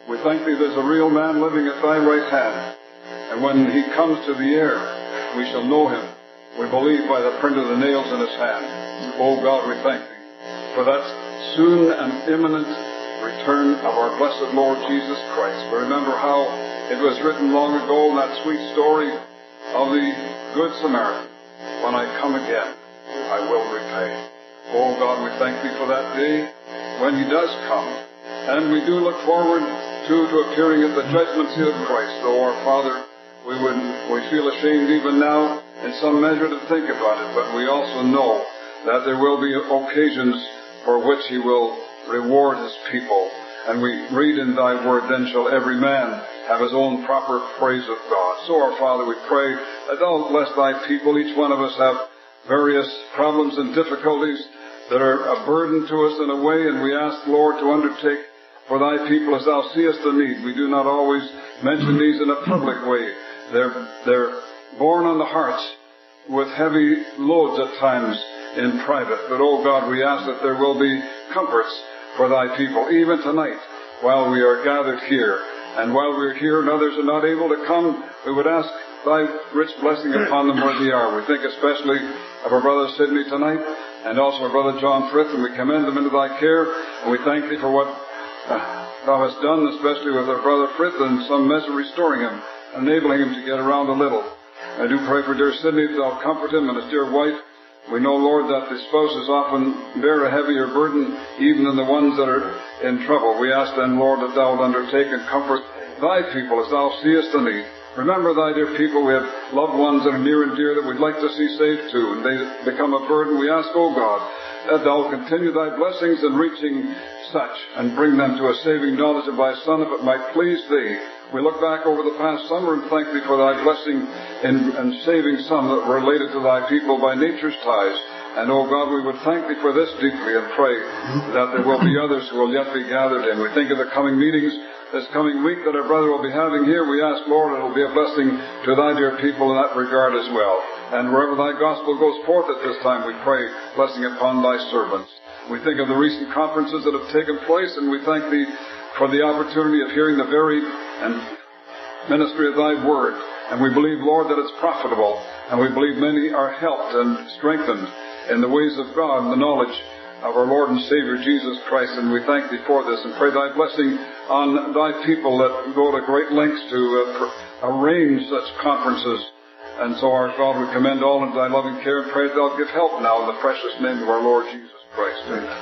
We thank Thee there's a real man living at Thy right hand. And when He comes to the air, we shall know Him. We believe by the print of the nails in His hand. Oh God, we thank Thee for that soon and imminent return of our blessed Lord Jesus Christ. We remember how it was written long ago in that sweet story of the Good Samaritan. When I come again, I will repay. Oh God, we thank Thee for that day when He does come. And we do look forward to appearing at the judgment seat of Christ. Though our Father, we feel ashamed even now in some measure to think about it, but we also know that there will be occasions for which He will reward His people. And we read in Thy word, then shall every man have his own proper praise of God. So our Father, we pray that Thou bless Thy people. Each one of us have various problems and difficulties that are a burden to us in a way, and we ask, Lord, to undertake for Thy people as Thou seest the need. We do not always mention these in a public way. They're borne on the hearts with heavy loads at times in private. But, oh God, we ask that there will be comforts for Thy people, even tonight, while we are gathered here. And while we're here and others are not able to come, we would ask Thy rich blessing upon them where they are. We think especially of our brother Sidney tonight, and also our brother John Frith, and we commend them into Thy care. And we thank Thee for what Thou hast done, especially with our brother Frith, in some measure restoring him, enabling him to get around a little. I do pray for dear Sidney that Thou comfort him and his dear wife. We know, Lord, that the spouses often bear a heavier burden, even than the ones that are in trouble. We ask then, Lord, that Thou will undertake and comfort Thy people as Thou seest the need. Remember Thy dear people. We have loved ones that are near and dear that we'd like to see saved too, and they become a burden. We ask, O God, that Thou will continue Thy blessings in reaching such and bring them to a saving knowledge of Thy Son, if it might please Thee. We look back over the past summer and thank Thee for Thy blessing in saving some that were related to Thy people by nature's ties. And, oh God, we would thank Thee for this deeply and pray that there will be others who will yet be gathered in. We think of the coming meetings this coming week that our brother will be having here. We ask, Lord, it will be a blessing to Thy dear people in that regard as well. And wherever Thy gospel goes forth at this time, we pray blessing upon Thy servants. We think of the recent conferences that have taken place, and we thank Thee for the opportunity of hearing the varied and ministry of Thy word. And we believe, Lord, that it's profitable. And we believe many are helped and strengthened in the ways of God and the knowledge of our Lord and Savior Jesus Christ. And we thank Thee for this and pray Thy blessing on Thy people that go to great lengths to arrange such conferences. And so, our God, we commend all into Thy loving care and pray that Thou give help now in the precious name of our Lord Jesus Christ. Amen.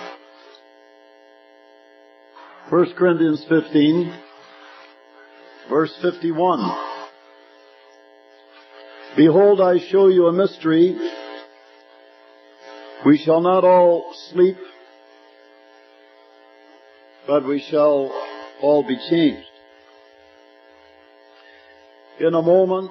1 Corinthians 15, verse 51. Behold, I show you a mystery. We shall not all sleep, but we shall all be changed. In a moment,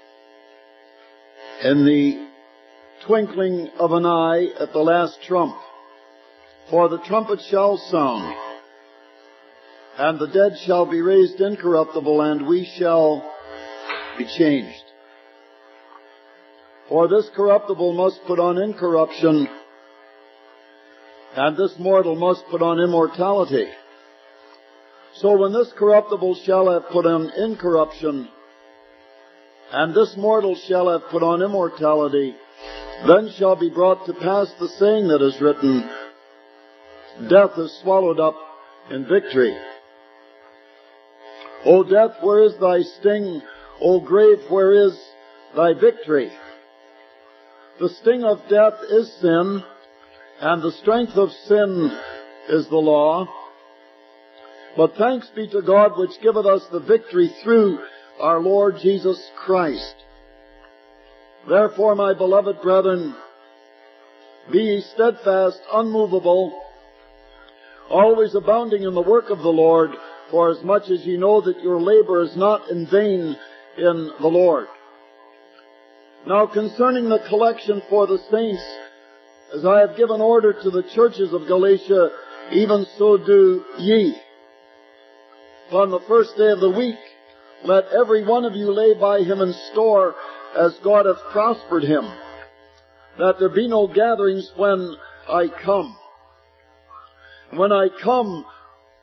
in the twinkling of an eye at the last trump, for the trumpet shall sound, and the dead shall be raised incorruptible, and we shall be changed. For this corruptible must put on incorruption, and this mortal must put on immortality. So when this corruptible shall have put on incorruption, and this mortal shall have put on immortality, then shall be brought to pass the saying that is written, Death is swallowed up in victory. O death, where is thy sting? O grave, where is thy victory? The sting of death is sin, and the strength of sin is the law. But thanks be to God which giveth us the victory through our Lord Jesus Christ. Therefore, my beloved brethren, be ye steadfast, unmovable, always abounding in the work of the Lord, for as much as ye know that your labor is not in vain in the Lord. Now concerning the collection for the saints, as I have given order to the churches of Galatia, even so do ye. Upon the first day of the week, let every one of you lay by him in store, as God hath prospered him, that there be no gatherings when I come. When I come,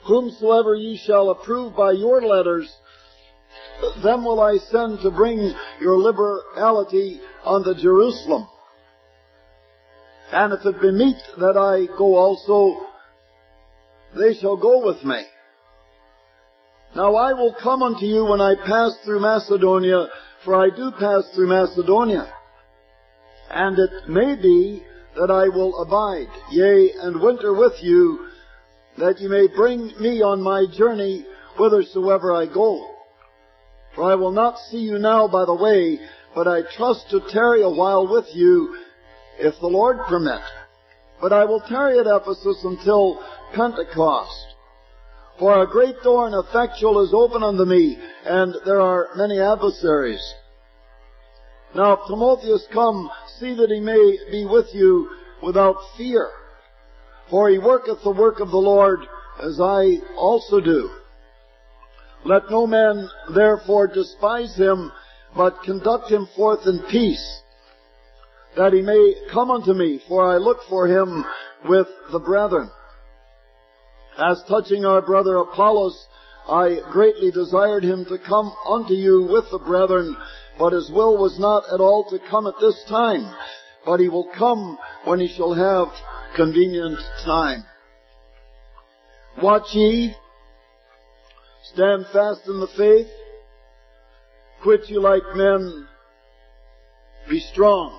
whomsoever ye shall approve by your letters, them will I send to bring your liberality unto Jerusalem. And if it be meet that I go also, they shall go with me. Now I will come unto you when I pass through Macedonia, for I do pass through Macedonia. And it may be that I will abide, yea, and winter with you, that ye may bring me on my journey whithersoever I go. For I will not see you now by the way, but I trust to tarry a while with you, if the Lord permit. But I will tarry at Ephesus until Pentecost. For a great door and effectual is open unto me, and there are many adversaries. Now if Timotheus come, see that he may be with you without fear. For he worketh the work of the Lord, as I also do. Let no man therefore despise him, but conduct him forth in peace, that he may come unto me, for I look for him with the brethren. As touching our brother Apollos, I greatly desired him to come unto you with the brethren, but his will was not at all to come at this time, but he will come when he shall have convenient time. Watch ye, stand fast in the faith, quit you like men, be strong.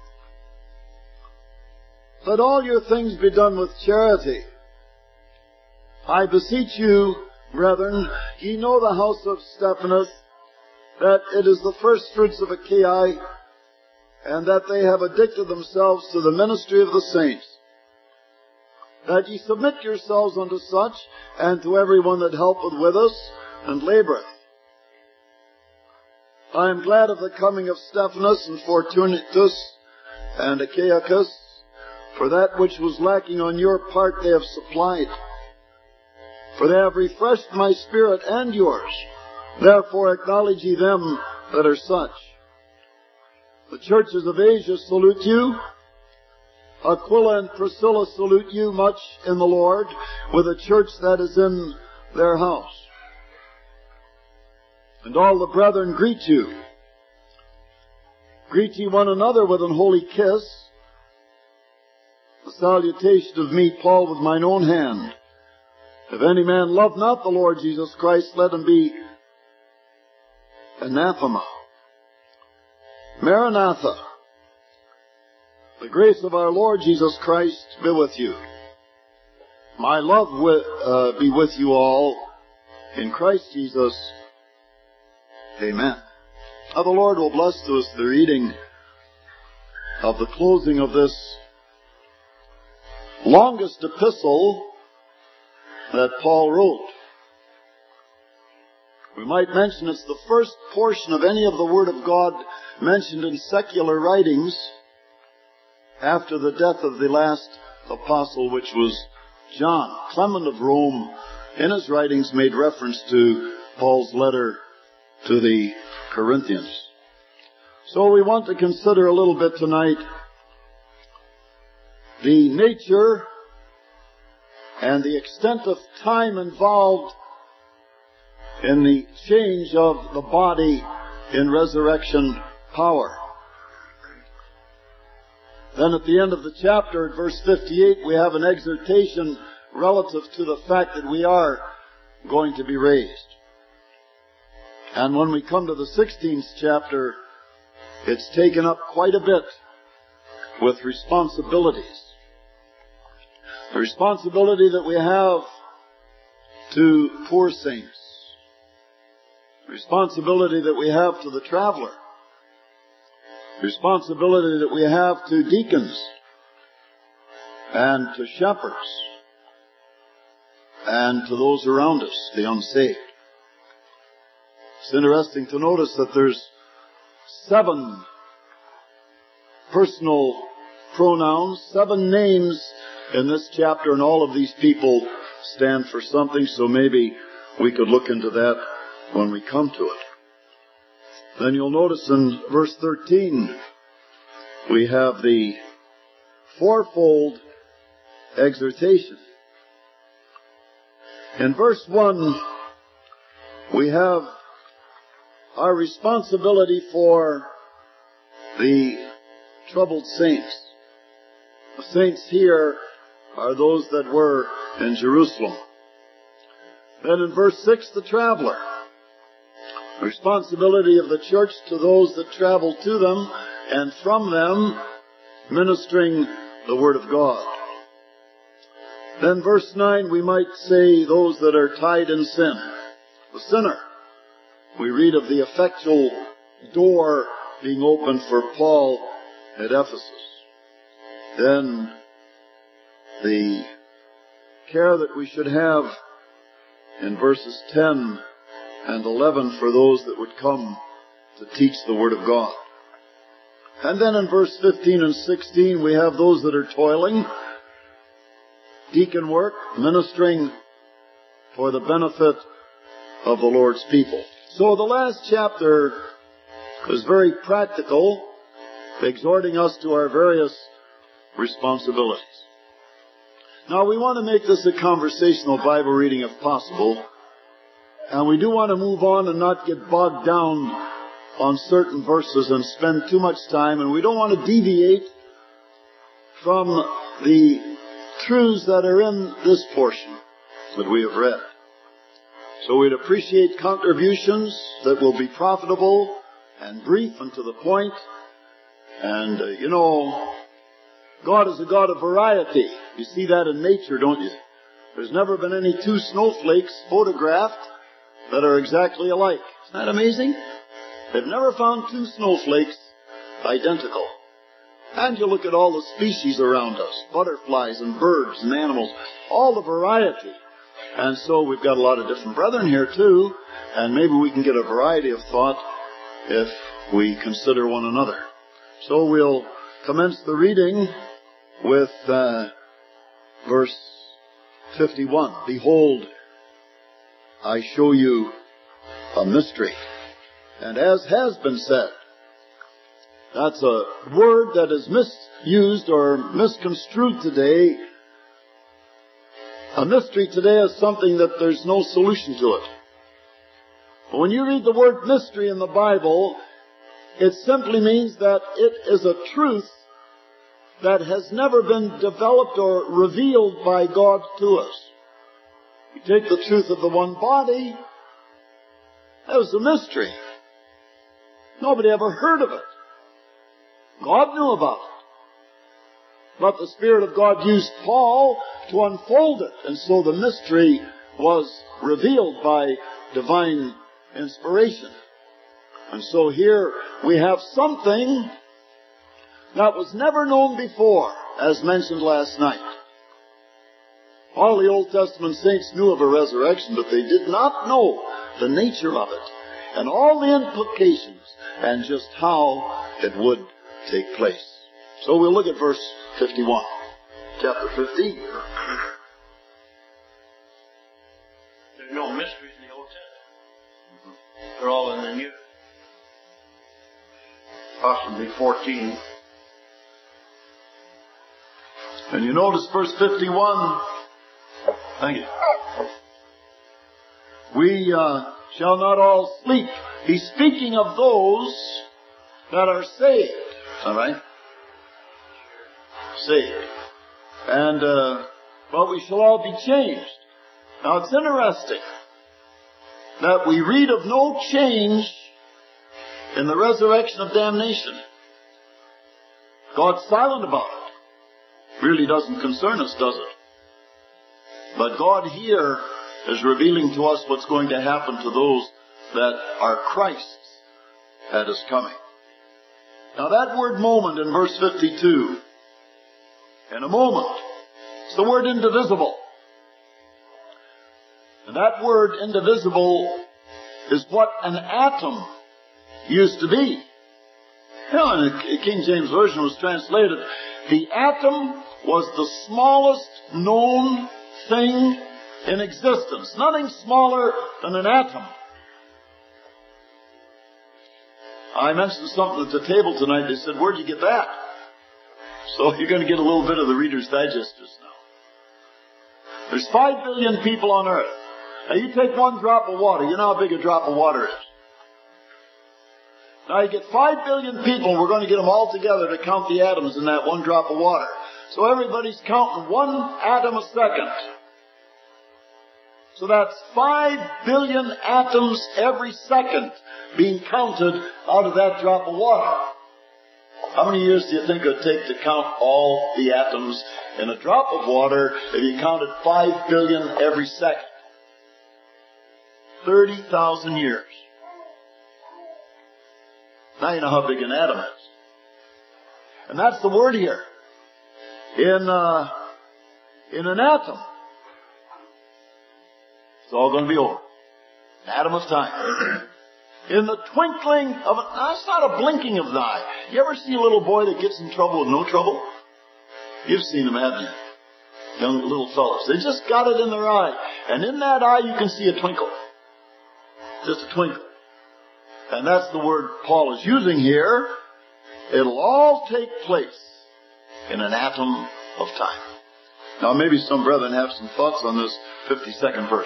Let all your things be done with charity. I beseech you, brethren, ye know the house of Stephanas, that it is the first fruits of Achaia, and that they have addicted themselves to the ministry of the saints. That ye submit yourselves unto such, and to every one that helpeth with us, and laboureth. I am glad of the coming of Stephanas and Fortunatus and Achaicus, for that which was lacking on your part they have supplied. For they have refreshed my spirit and yours. Therefore acknowledge ye them that are such. The churches of Asia salute you. Aquila and Priscilla salute you much in the Lord, with a church that is in their house. And all the brethren greet you. Greet ye one another with an holy kiss. The salutation of me, Paul, with mine own hand. If any man love not the Lord Jesus Christ, let him be anathema. Maranatha. The grace of our Lord Jesus Christ be with you. My love be with you all in Christ Jesus. Amen. Now the Lord will bless to us the reading of the closing of this longest epistle that Paul wrote. We might mention it's the first portion of any of the Word of God mentioned in secular writings after the death of the last apostle, which was John. Clement of Rome, in his writings, made reference to Paul's letter to the Corinthians. So we want to consider a little bit tonight the nature and the extent of time involved in the change of the body in resurrection power. Then at the end of the chapter, at verse 58, we have an exhortation relative to the fact that we are going to be raised. And when we come to the 16th chapter, it's taken up quite a bit with responsibilities. The responsibility that we have to poor saints. The responsibility that we have to the traveler. The responsibility that we have to deacons and to shepherds and to those around us, the unsaved. It's interesting to notice that there's 7 personal pronouns, 7 names in this chapter, and all of these people stand for something, so maybe we could look into that when we come to it. Then you'll notice in verse 13, we have the fourfold exhortation. In verse 1, we have our responsibility for the troubled saints. The saints here are those that were in Jerusalem. Then in verse 6, the traveler. The responsibility of the church to those that travel to them and from them, ministering the Word of God. Then verse 9, we might say those that are tied in sin. The sinner. We read of the effectual door being opened for Paul at Ephesus. Then the care that we should have in verses 10 and 11 for those that would come to teach the Word of God. And then in verse 15 and 16 we have those that are toiling, deacon work, ministering for the benefit of the Lord's people. So the last chapter is very practical, exhorting us to our various responsibilities. Now we want to make this a conversational Bible reading if possible, and we do want to move on and not get bogged down on certain verses and spend too much time, and we don't want to deviate from the truths that are in this portion that we have read. So we'd appreciate contributions that will be profitable and brief and to the point. And, God is a God of variety. You see that in nature, don't you? There's never been any two snowflakes photographed that are exactly alike. Isn't that amazing? They've never found two snowflakes identical. And you look at all the species around us, butterflies and birds and animals, all the variety. And so we've got a lot of different brethren here too, and maybe we can get a variety of thought if we consider one another. So we'll commence the reading with verse 51. Behold, I show you a mystery. And as has been said, that's a word that is misused or misconstrued today. A mystery today is something that there's no solution to it. But when you read the word mystery in the Bible, it simply means that it is a truth that has never been developed or revealed by God to us. You take the truth of the one body, that was a mystery. Nobody ever heard of it. God knew about it. But the Spirit of God used Paul to unfold it. And so the mystery was revealed by divine inspiration. And so here we have something that was never known before, as mentioned last night. All the Old Testament saints knew of a resurrection, but they did not know the nature of it and all the implications and just how it would take place. So we'll look at verse 51, chapter 15. There's no mysteries in the Old Testament. They're all in the New. Possibly 14. And you notice verse 51. Thank you. We shall not all sleep. He's speaking of those that are saved. All right? Saved. And, but we shall all be changed. Now it's interesting that we read of no change in the resurrection of damnation. God's silent about it. Really doesn't concern us, does it? But God here is revealing to us what's going to happen to those that are Christ's at His coming. Now that word moment in verse 52, in a moment, it's the word indivisible. And that word indivisible is what an atom used to be. You know, in the King James Version was translated, the atom was the smallest known thing in existence. Nothing smaller than an atom. I mentioned something at the table tonight. They said, where'd you get that? So you're going to get a little bit of the Reader's Digest just now. There's 5 billion people on earth. Now you take one drop of water. You know how big a drop of water is. Now you get 5 billion people. We're going to get them all together to count the atoms in that one drop of water. So everybody's counting 1 atom a second. So that's 5 billion atoms every second being counted out of that drop of water. How many years do you think it would take to count all the atoms in a drop of water if you counted 5 billion every second? 30,000 years. Now you know how big an atom is. And that's the word here. In an atom. It's all going to be over. An atom of time. In the twinkling of an eye. That's not a blinking of an eye. You ever see a little boy that gets in trouble with no trouble? You've seen them, haven't you? Young little fellows. They just got it in their eye. And in that eye you can see a twinkle. Just a twinkle. And that's the word Paul is using here. It'll all take place in an atom of time. Now maybe some brethren have some thoughts on this 52nd verse.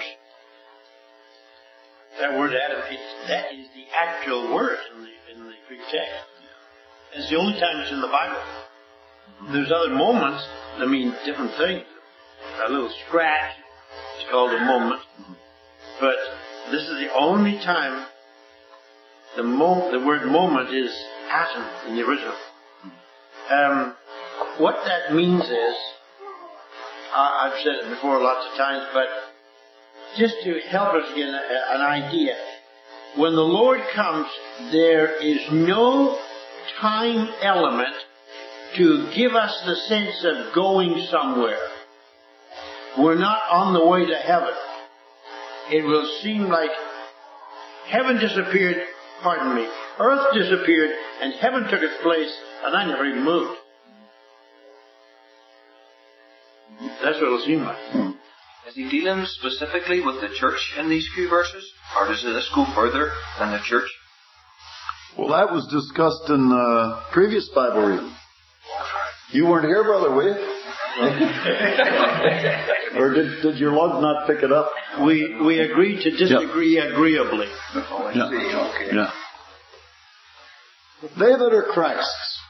That word atom, that is the actual word in the Greek text. It's the only time it's in the Bible. There's other moments that mean different things. A little scratch, it's called a moment. But this is the only time the word moment is atom in the original. What that means is, I've said it before lots of times, but just to help us get an idea, when the Lord comes, there is no time element to give us the sense of going somewhere. We're not on the way to heaven. It will seem like heaven disappeared, earth disappeared, and heaven took its place, and I never even moved. That's what it'll seem like. Is he dealing specifically with the church in these few verses? Or does this go further than the church? Well, that was discussed in the previous Bible reading. You weren't here, Brother, were you? Or did your lug not pick it up? We agreed to disagree agreeably. Yeah. They that are Christ's.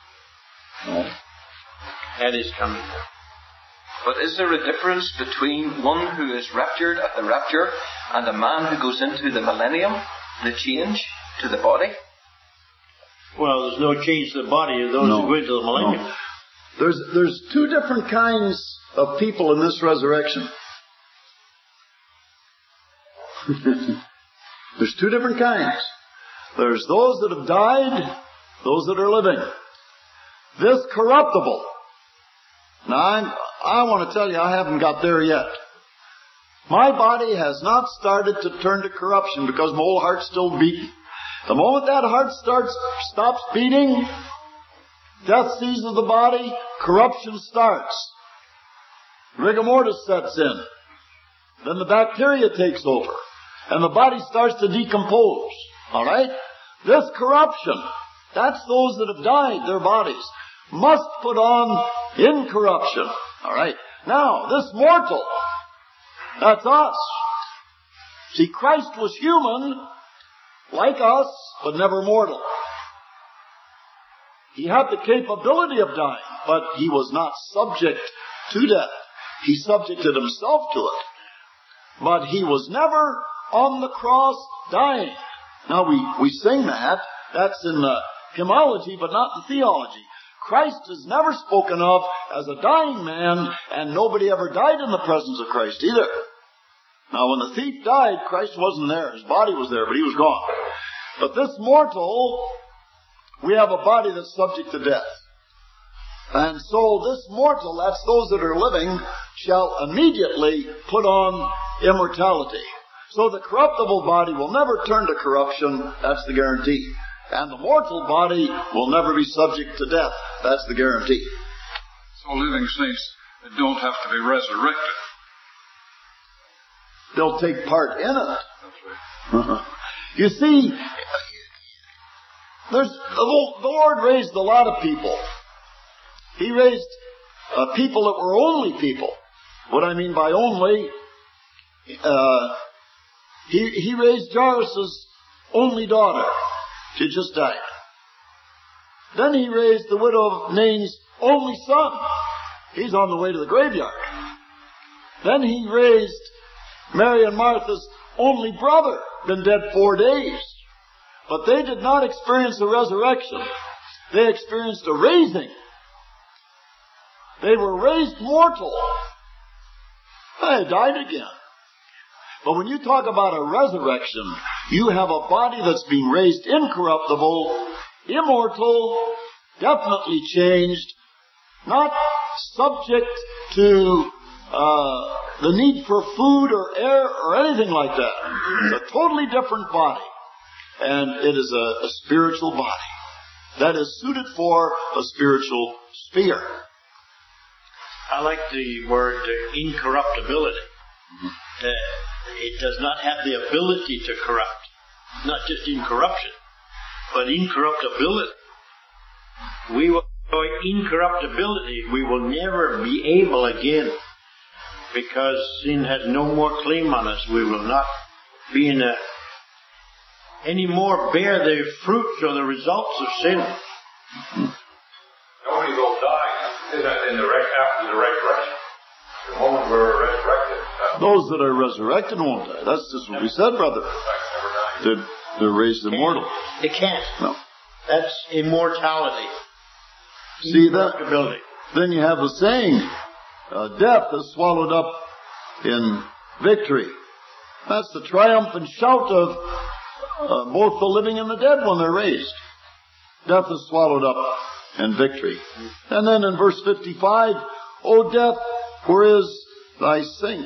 That is coming. But is there a difference between one who is raptured at the rapture and a man who goes into the millennium, the change to the body? Well, there's no change to the body of those who go into the millennium. No. There's 2 different kinds of people in this resurrection. There's 2 different kinds. There's those that have died, those that are living. This corruptible. Now, I want to tell you, I haven't got there yet. My body has not started to turn to corruption because my old heart's still beating. The moment that heart stops beating, death seizes the body, corruption starts. Rigor mortis sets in. Then the bacteria takes over. And the body starts to decompose. Alright? This corruption, that's those that have died, their bodies, must put on incorruption. Alright? Now, this mortal, that's us. See, Christ was human, like us, but never mortal. He had the capability of dying, but he was not subject to death. He subjected himself to it. But he was never on the cross dying. Now we sing that. That's in hymnology, but not in theology. Christ is never spoken of as a dying man, and nobody ever died in the presence of Christ either. Now when the thief died, Christ wasn't there. His body was there, but he was gone. But this mortal, we have a body that's subject to death. And so this mortal, that's those that are living, shall immediately put on immortality. So the corruptible body will never turn to corruption, that's the guarantee. And the mortal body will never be subject to death, that's the guarantee. So living saints don't have to be resurrected. They'll take part in it. That's right. You see, the Lord raised a lot of people. He raised people that were only people. What I mean by only, He raised Jairus' only daughter. She just died. Then he raised the widow of Nain's only son. He's on the way to the graveyard. Then he raised Mary and Martha's only brother, been dead 4 days. But they did not experience a resurrection. They experienced a raising. They were raised mortal. They died again. But when you talk about a resurrection, you have a body that's being raised incorruptible, immortal, definitely changed, not subject to the need for food or air or anything like that. It's a totally different body. And it is a spiritual body that is suited for a spiritual sphere. I like the word incorruptibility. It does not have the ability to corrupt. Not just incorruption, but incorruptibility. We will incorruptibility. We will never be able again, because sin has no more claim on us. We will not be any more bear the fruits or the results of sin. Nobody will die after the resurrection. The moment we're resurrected. Those that are resurrected won't die. That's just what we said, brother. They're raised immortal. They can't. No. That's immortality. See that? Then you have the saying, death is swallowed up in victory. That's the triumphant shout of both the living and the dead when they're raised. Death is swallowed up in victory. And then in verse 55, O death, where is thy sting?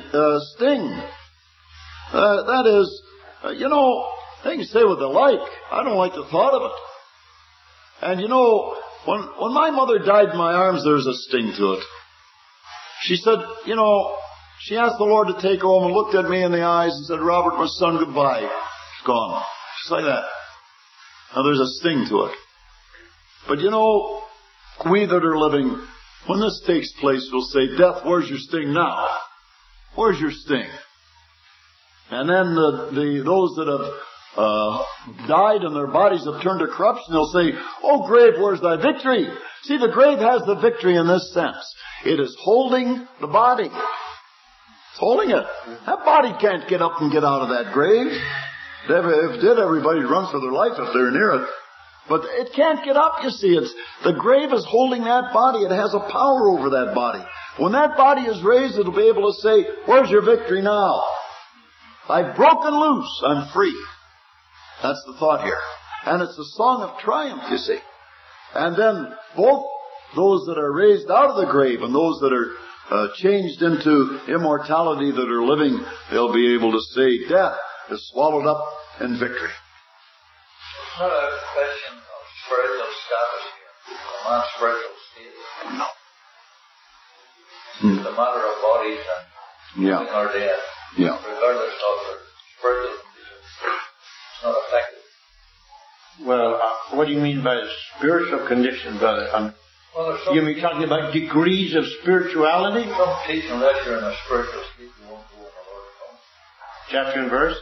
That is, they can say what they like. I don't like the thought of it. And when my mother died in my arms, there's a sting to it. She said, she asked the Lord to take her home and looked at me in the eyes and said, Robert, my son, goodbye. She's gone. Just like that. Now there's a sting to it. But we that are living, when this takes place, we'll say, death, where's your sting now? Where's your sting? And then those that have died and their bodies have turned to corruption, they'll say, oh grave, where's thy victory? See, the grave has the victory in this sense. It is holding the body. It's holding it. That body can't get up and get out of that grave. If it did, everybody'd run for their life if they're near it. But it can't get up, you see. The grave is holding that body. It has a power over that body. When that body is raised, it'll be able to say, where's your victory now? I've broken loose. I'm free. That's the thought here. And it's a song of triumph, you see. And then both those that are raised out of the grave and those that are changed into immortality that are living, they'll be able to say, death is swallowed up in victory. It's not a question of spiritual status here, a man's spiritual state. No. It's a matter of bodies and living or death. Yeah. Regardless of their spiritual condition. It's not affected. Well, what do you mean by spiritual condition, brother? You mean talking about degrees of spirituality? Some teach unless you're in a spiritual state, you won't go in the Lord comes. Chapter and verse?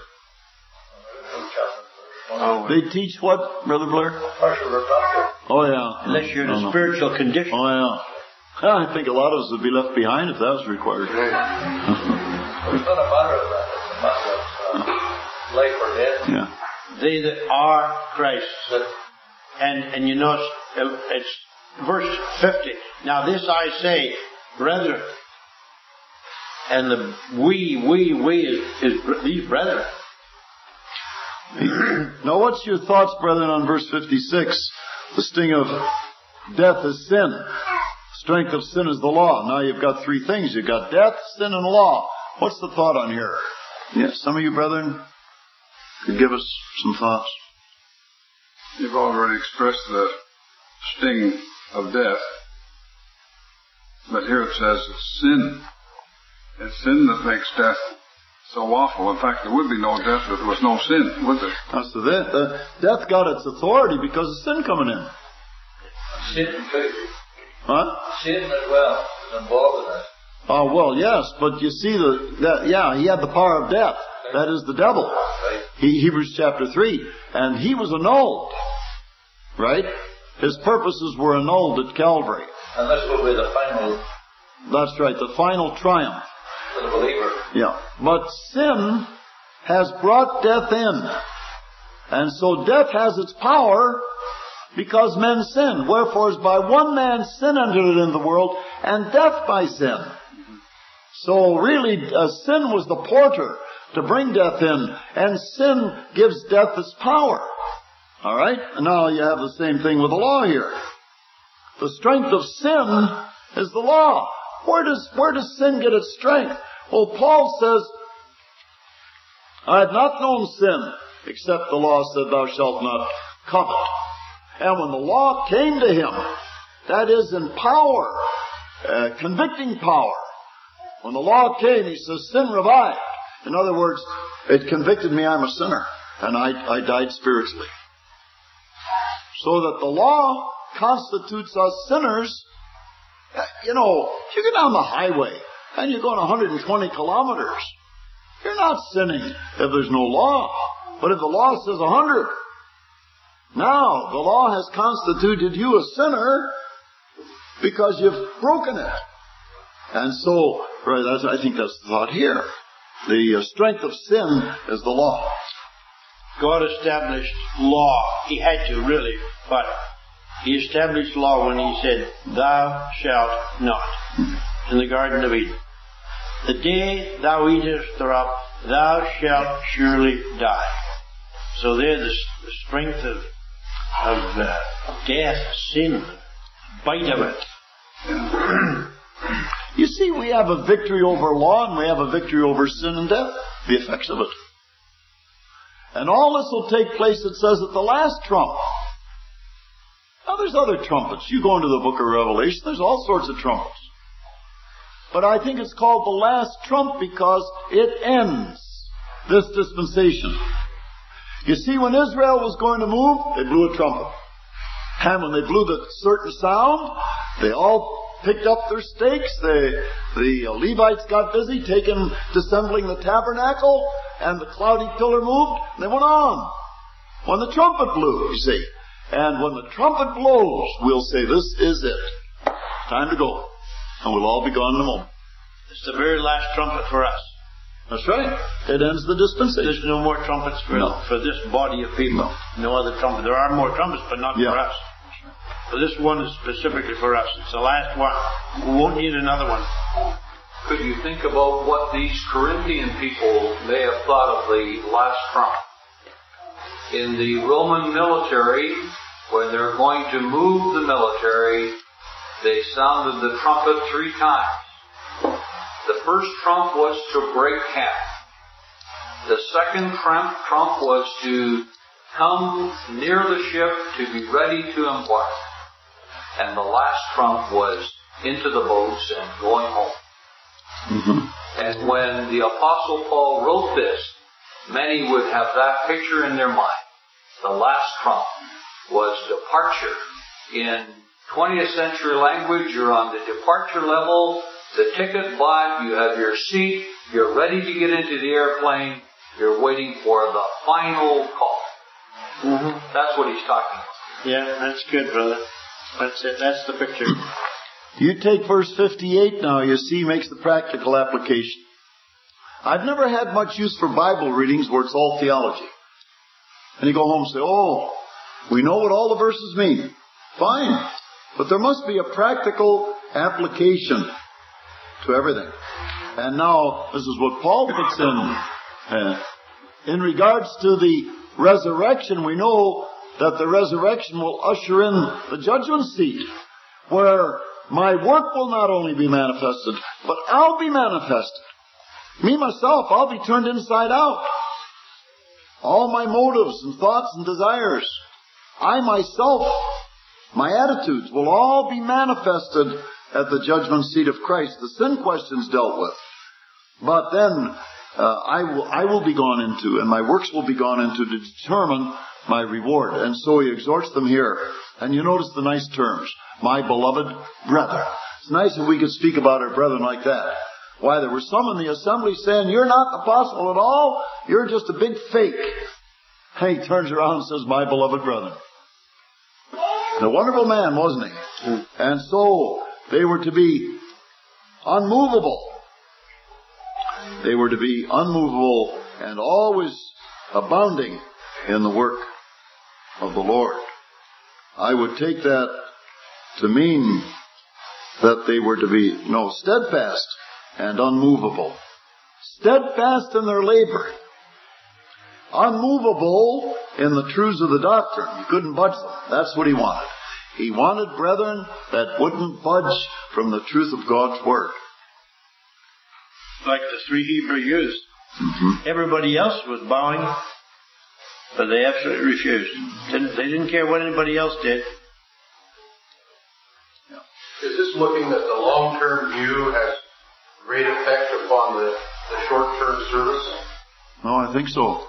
Oh, they teach what, Brother Blair? Oh, yeah. Unless you're in a spiritual condition. Oh, yeah. I think a lot of us would be left behind if that was required. It's not a matter of that. It's a matter of life or death. Yeah. They that are Christ. And you notice it's verse 50. Now this I say, brethren. And the we is these brethren. Now what's your thoughts, brethren, on verse 56? The sting of death is sin. Strength of sin is the law. Now you've got three things. You've got death, sin, and law. What's the thought on here? Yes, some of you brethren could give us some thoughts. You've already expressed the sting of death. But here it says it's sin. It's sin that makes death so awful. In fact, there would be no death if there was no sin, would there? That's the death got its authority because of sin coming in. Sin too. Huh? Sin as well is involved in it. Oh, well, yes, but you see he had the power of death. That is the devil. Hebrews chapter 3. And he was annulled. Right? His purposes were annulled at Calvary. And this will be the final. That's right, the final triumph. For the believer. Yeah. But sin has brought death in. And so death has its power because men sin. Wherefore, as by one man sin entered into the world, and death by sin. So really, sin was the porter to bring death in, and sin gives death its power. All right? And now you have the same thing with the law here. The strength of sin is the law. Where does sin get its strength? Well, Paul says, I had not known sin, except the law said, thou shalt not covet. And when the law came to him, that is in power, convicting power. When the law came, he says, sin revived. In other words, it convicted me I'm a sinner, and I died spiritually. So that the law constitutes us sinners. You know, you get down the highway, and you're going 120 kilometers. You're not sinning if there's no law. But if the law says 100, now the law has constituted you a sinner because you've broken it. And so, right, I think that's the thought here. The strength of sin is the law. God established law. He had to, really, but He established law when He said, thou shalt not, in the Garden of Eden. The day thou eatest thereof, thou shalt surely die. So there, the strength of death, sin, bite of it. You see, we have a victory over law, and we have a victory over sin and death, the effects of it. And all this will take place, it says, at the last trump. Now, there's other trumpets. You go into the book of Revelation, there's all sorts of trumpets. But I think it's called the last trump because it ends this dispensation. You see, when Israel was going to move, they blew a trumpet. And when they blew the certain sound, they all picked up their stakes. The Levites got busy dissembling the tabernacle, and the cloudy pillar moved, and they went on. When the trumpet blew, you see. And when the trumpet blows, we'll say, this is it. Time to go. And we'll all be gone in a moment. It's the very last trumpet for us. That's right. It ends the dispensation. There's no more trumpets for this body of people. No other trumpet. There are more trumpets, but not for us. So this one is specifically for us. It's the last one. We won't need another one. Could you think about what these Corinthian people may have thought of the last trump? In the Roman military, when they're going to move the military, they sounded the trumpet 3 times. The first trump was to break camp. The second trump was to come near the ship to be ready to embark. And the last trump was into the boats and going home. Mm-hmm. And when the Apostle Paul wrote this, many would have that picture in their mind. The last trump was departure. In 20th century language, you're on the departure level, the ticket bought, you have your seat, you're ready to get into the airplane, you're waiting for the final call. Mm-hmm. That's what he's talking about. Yeah, that's good, brother. That's it. That's the picture. You take verse 58 now, you see, makes the practical application. I've never had much use for Bible readings where it's all theology. And you go home and say, oh, we know what all the verses mean. Fine. But there must be a practical application to everything. And now, this is what Paul puts in. In regards to the resurrection, we know that the resurrection will usher in the judgment seat, where my work will not only be manifested, but I'll be manifested. Me, myself, I'll be turned inside out. All my motives and thoughts and desires, I myself, my attitudes will all be manifested at the judgment seat of Christ. The sin question's dealt with. But then I will be gone into, and my works will be gone into to determine my reward. And so he exhorts them here. And you notice the nice terms. My beloved brethren. It's nice if we could speak about our brethren like that. Why, there were some in the assembly saying, you're not an apostle at all. You're just a big fake. And he turns around and says, my beloved brother. And a wonderful man, wasn't he? And so they were to be unmovable. They were to be unmovable and always abounding in the work of the Lord. I would take that to mean that they were to be, steadfast and unmovable. Steadfast in their labor. Unmovable in the truths of the doctrine. You couldn't budge them. That's what he wanted. He wanted brethren that wouldn't budge from the truth of God's Word. Like the 3 Hebrew youths. Everybody else was bowing, but they absolutely refused. They didn't care what anybody else did. Is this looking at the long-term view has great effect upon the short-term service? No, I think so.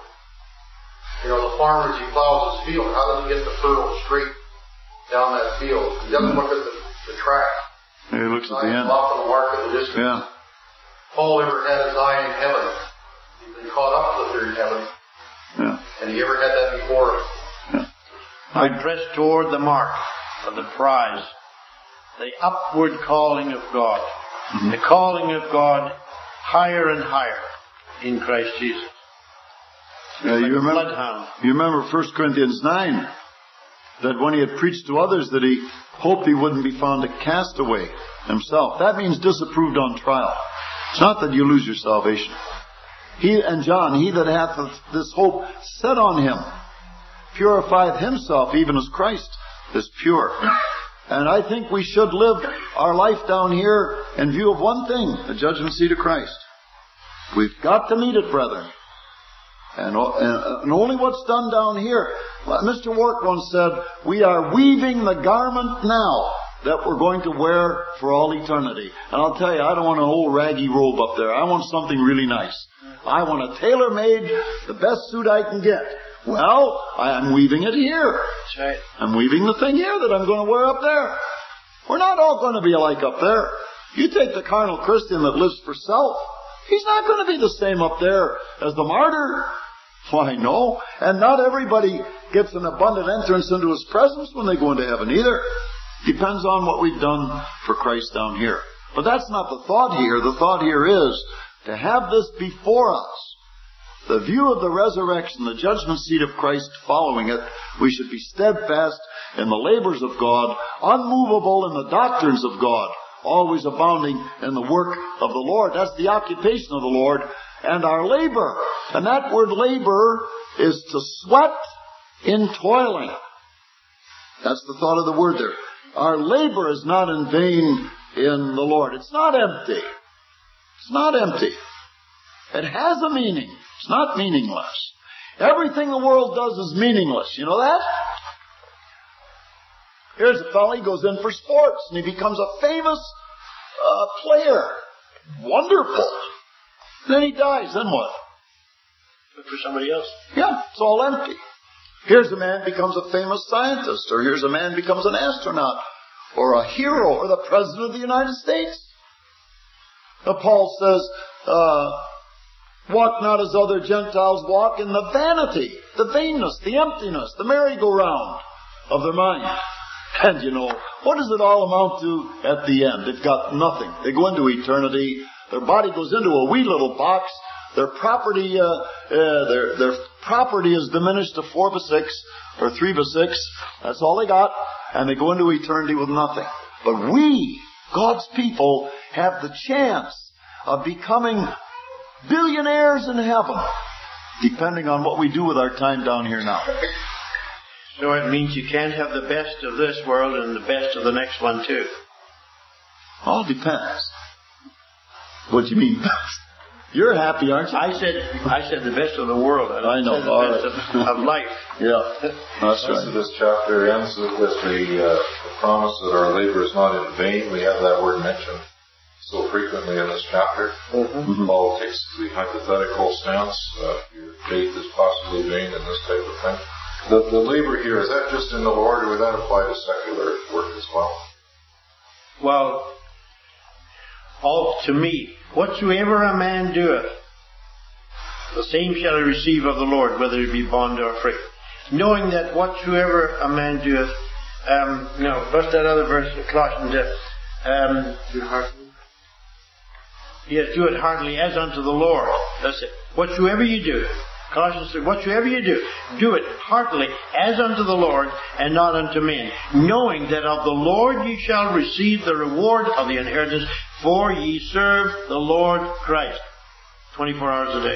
The farmer, as he plows his field, how does he get the furrow straight down that field? He doesn't look at the track. He looks at the end. Off on the mark of the distance. Yeah. Paul ever had his eye in heaven. He's been caught up to the third heaven. Yeah. And he ever had that before him. Yeah. I press toward the mark of the prize, the upward calling of God. The calling of God higher and higher in Christ Jesus. Yeah, like you remember 1 Corinthians 9, that when he had preached to others that he hoped he wouldn't be found a castaway himself. That means disapproved on trial. It's not that you lose your salvation. He that hath this hope set on him, purifieth himself even as Christ is pure. And I think we should live our life down here in view of one thing, the judgment seat of Christ. We've got to meet it, brethren. And only what's done down here. Mr. Wark once said, we are weaving the garment now that we're going to wear for all eternity. And I'll tell you, I don't want an old raggy robe up there. I want something really nice. I want a tailor-made, the best suit I can get. Well, I'm weaving it here. That's right. I'm weaving the thing here that I'm going to wear up there. We're not all going to be alike up there. You take the carnal Christian that lives for self. He's not going to be the same up there as the martyr. Why, no. And not everybody gets an abundant entrance into His presence when they go into heaven either. Depends on what we've done for Christ down here. But that's not the thought here. The thought here is to have this before us. The view of the resurrection, the judgment seat of Christ following it, we should be steadfast in the labors of God, unmovable in the doctrines of God, always abounding in the work of the Lord. That's the occupation of the Lord. And our labor. And that word labor is to sweat in toiling. That's the thought of the word there. Our labor is not in vain in the Lord. It's not empty. It's not empty. It has a meaning. It's not meaningless. Everything the world does is meaningless. You know that? Here's a fellow, he goes in for sports, and he becomes a famous player. Wonderful. Then he dies, then what? Look for somebody else. Yeah, it's all empty. Here's a man becomes a famous scientist, or here's a man becomes an astronaut, or a hero, or the President of the United States. Now Paul says, walk not as other Gentiles walk in the vanity, the vainness, the emptiness, the merry-go-round of their mind. And you know, what does it all amount to at the end? They've got nothing. They go into eternity. Their body goes into a wee little box. Their property, their property is diminished to 4/6 or 3/6. That's all they got, and they go into eternity with nothing. But we, God's people, have the chance of becoming billionaires in heaven, depending on what we do with our time down here now. So it means you can't have the best of this world and the best of the next one too. All depends. What do you mean? You're happy, aren't you? I said the best of the world. I know. Said the best of life. Yeah, that's right. So this chapter ends with the promise that our labor is not in vain. We have that word mentioned so frequently in this chapter. Mm-hmm. Paul takes the hypothetical stance. Your faith is possibly vain and this type of thing. The labor here, is that just in the Lord, or would that apply to secular work as well? Well, all to me. Whatsoever a man doeth, the same shall he receive of the Lord, whether he be bond or free. Knowing that whatsoever a man doeth, what's that other verse, Colossians? Yes, do it heartily as unto the Lord. That's it. Whatsoever you do, Colossians said, whatsoever you do it heartily as unto the Lord and not unto men, knowing that of the Lord ye shall receive the reward of the inheritance, for ye serve the Lord Christ. 24 hours a day.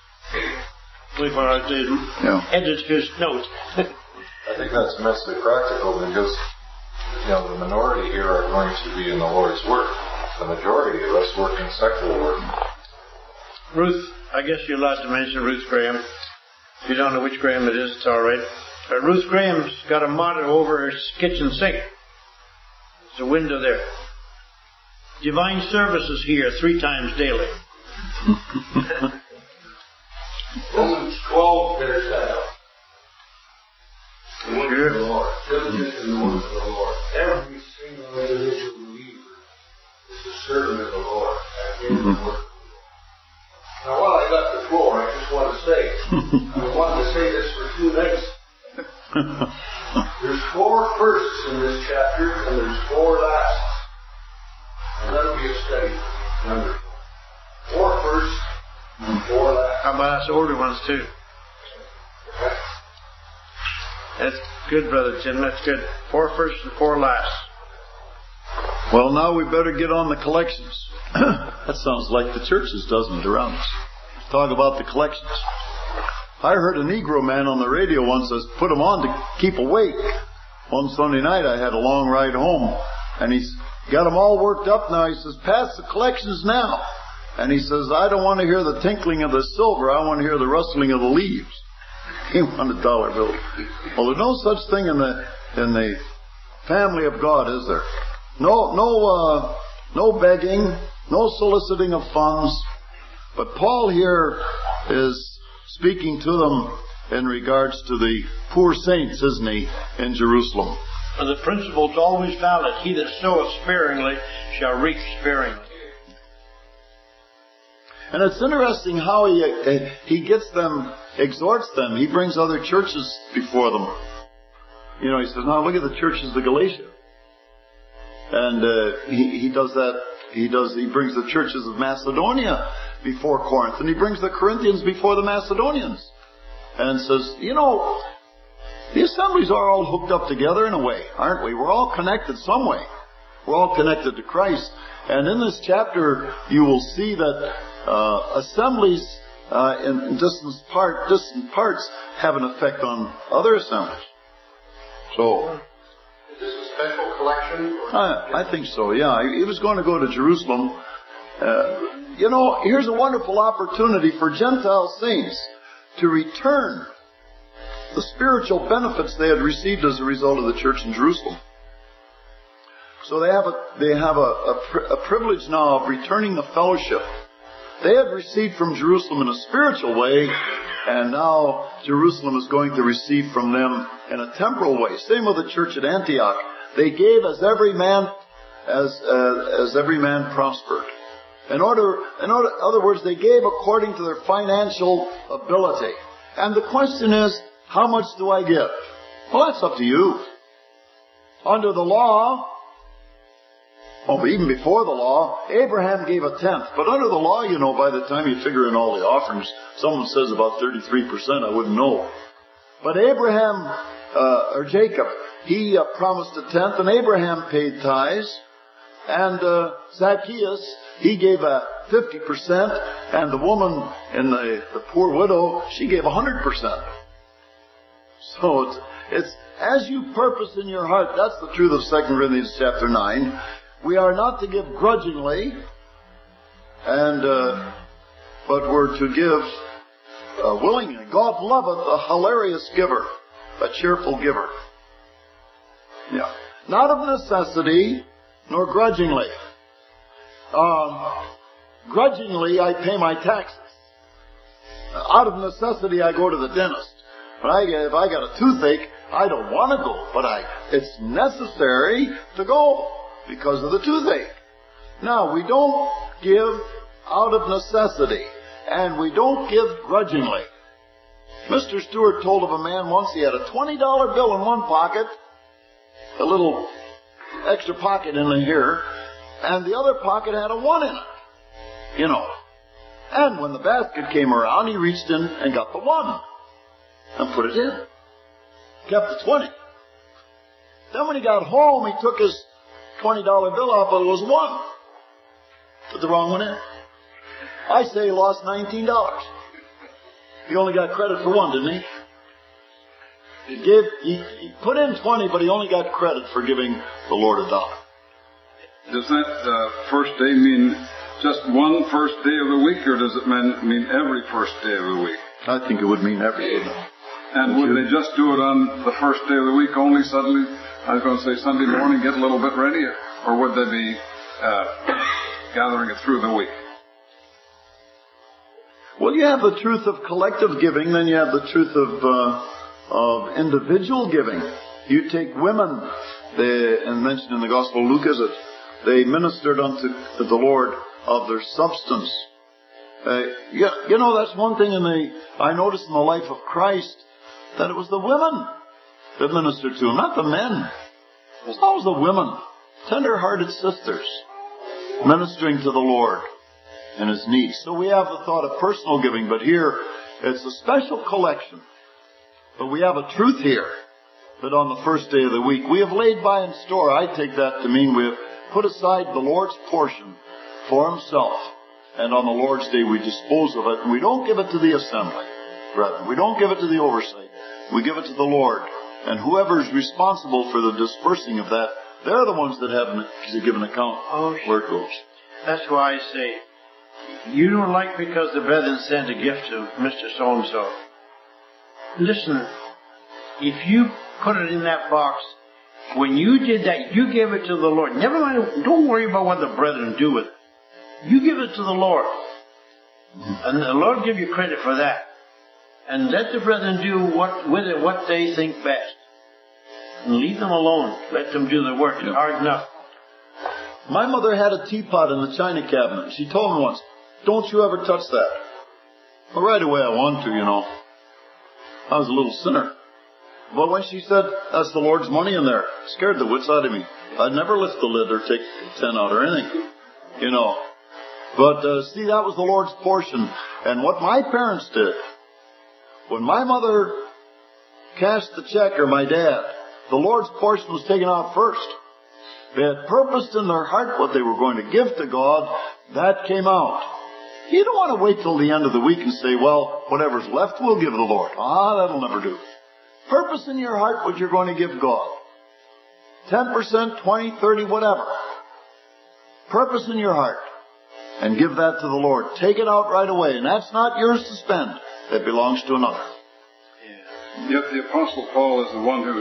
24 hours a day. Yeah. Edit his notes. I think that's immensely practical because, the minority here are going to be in the Lord's work. The majority of us work in secular work. Ruth, I guess you're allowed to mention Ruth Graham. If you don't know which Graham it is, it's all right. But Ruth Graham's got a motto over her kitchen sink. There's a window there. Divine services here 3 times daily. Romans 12 bears that out. The word of the Lord. Diligent in the word of the Lord. Every single individual believer is a servant of the Lord. And in the word of the Lord. Now, while I got the floor, I just want to say, I wanted to say this for 2 nights. There's 4 firsts in this chapter, and there's 4 lasts. And that'll be a study. Number 4 firsts, and 4 lasts. How about us older ones too? That's good, Brother Jim. That's good. 4 firsts and 4 lasts. Well, now we better get on the collections. That sounds like the churches, doesn't it, around us? Talk about the collections. I heard a Negro man on the radio once says, put them on to keep awake. One Sunday night I had a long ride home, and he's got them all worked up now. He says, pass the collections now. And he says, I don't want to hear the tinkling of the silver. I want to hear the rustling of the leaves. He wanted a dollar bill. Well, there's no such thing in the family of God, is there? No begging, no soliciting of funds. But Paul here is speaking to them in regards to the poor saints, isn't he, in Jerusalem? And the principle is always valid. He that soweth sparingly shall reap sparingly. And it's interesting how he gets them, exhorts them. He brings other churches before them. He says, now look at the churches of Galatia. And he does that. He brings the churches of Macedonia before Corinth, and he brings the Corinthians before the Macedonians, and says, the assemblies are all hooked up together in a way, aren't we? We're all connected some way. We're all connected to Christ. And in this chapter, you will see that assemblies in distant parts have an effect on other assemblies. So, is this a special collection? I think so, yeah. He was going to go to Jerusalem. Here's a wonderful opportunity for Gentile saints to return the spiritual benefits they had received as a result of the church in Jerusalem. So they have a privilege now of returning the fellowship they had received from Jerusalem in a spiritual way, and now Jerusalem is going to receive from them in a temporal way. Same with the church at Antioch. They gave as every man prospered. In other words, they gave according to their financial ability. And the question is, how much do I give? Well, that's up to you. Under the law, but even before the law, Abraham gave a tenth. But under the law, by the time you figure in all the offerings, someone says about 33%, I wouldn't know. But Jacob, he promised a tenth, and Abraham paid tithes. And Zacchaeus, he gave 50%, and the woman in the poor widow, she gave 100%. So it's as you purpose in your heart. That's the truth of 2 Corinthians chapter 9. We are not to give grudgingly, but we're to give willingly. God loveth a hilarious giver, a cheerful giver. Yeah, not of necessity, nor grudgingly. Grudgingly, I pay my taxes. Out of necessity, I go to the dentist. If I got a toothache, I don't want to go, but it's necessary to go because of the toothache. Now, we don't give out of necessity, and we don't give grudgingly. Mr. Stewart told of a man once he had a $20 bill in one pocket, a little extra pocket in here, and the other pocket had a 1 in it, you know. And when the basket came around, he reached in and got the 1 and put it in. Kept the 20. Then when he got home, he took his $20 bill out, but it was 1. Put the wrong one in. I say he lost $19. He only got credit for 1, didn't he? He put in 20, but he only got credit for giving the Lord $1. Does that first day mean just one first day of the week, or does it mean every first day of the week? I think it would mean every day. And would they just do it on the first day of the week only suddenly? I was going to say Sunday morning, get a little bit ready, or would they be gathering it through the week? Well, you have the truth of collective giving, then you have the truth of individual giving. You take women, and mentioned in the Gospel of Luke, is it? They ministered unto the Lord of their substance. You know, that's one thing I noticed in the life of Christ, that it was the women that ministered to him, not the men. It was always the women, tender-hearted sisters, ministering to the Lord and his needs. So we have the thought of personal giving, but here it's a special collection. But we have a truth here that on the first day of the week we have laid by in store. I take that to mean we have put aside the Lord's portion for himself, and on the Lord's day we dispose of it, and we don't give it to the assembly, brethren. We don't give it to the oversight. We give it to the Lord, and whoever is responsible for the dispersing of that, they're the ones that have to give an account where it goes. That's why I say, you don't like because the brethren sent a gift to Mr. So-and-so. Listen, if you put it in that box, when you did that, you gave it to the Lord. Never mind, don't worry about what the brethren do with it. You give it to the Lord. And the Lord give you credit for that. And let the brethren do with it what they think best. And leave them alone. Let them do the work. It's hard enough. My mother had a teapot in the china cabinet. She told me once, don't you ever touch that. Well, right away I wanted to, you know. I was a little sinner. But when she said, that's the Lord's money in there, it scared the wits out of me. I'd never lift the lid or take 10 out or anything, you know. But see, that was the Lord's portion. And what my parents did, when my mother cashed the check, or my dad, the Lord's portion was taken out first. They had purposed in their heart what they were going to give to God. That came out. You don't want to wait till the end of the week and say, well, whatever's left we'll give the Lord. That'll never do. Purpose in your heart what you're going to give God. 10%, 20, 30, whatever. Purpose in your heart. And give that to the Lord. Take it out right away. And that's not yours to spend. It belongs to another. Yeah. Yet the Apostle Paul is the one who's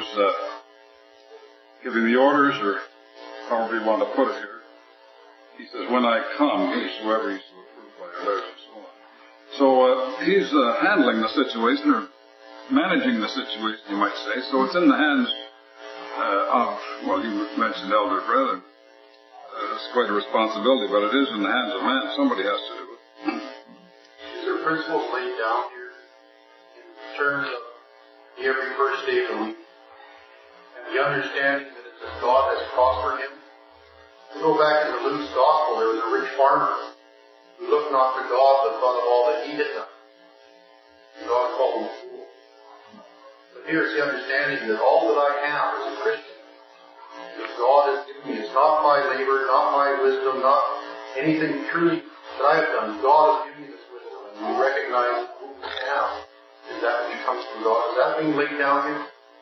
giving the orders, or however you want to put it here. He says, when I come, whosoever he shall approve by our letters and so on. So he's handling the situation, or managing the situation, you might say. So it's in the hands of, well, you mentioned elder brethren. It's quite a responsibility, but it is in the hands of man. Somebody has to do it. Is there principles laid down here in terms of every first day of the week? And the understanding that it's that God has prospered him? We go back to the Luke's Gospel. There was a rich farmer who looked not to God but thought of all that he had done. And God called him a fool. But here's the understanding that all that I have as a Christian, that God has given me, it's not my labor, not my wisdom, not anything truly that I have done. God has given me this wisdom, and we recognize who we have. Is that which comes from God? Is that being laid down here?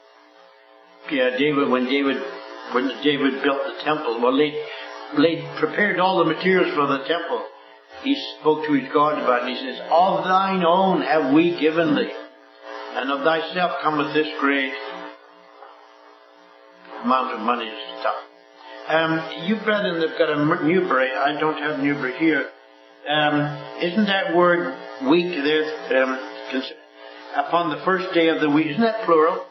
Yeah, when David built the temple, prepared all the materials for the temple, he spoke to his God about it. He says, of thine own have we given thee, and of thyself cometh this great amount of money and stuff. You brethren have got a Newbury. I don't have Newbury here. Isn't that word week there, upon the first day of the week, isn't that plural?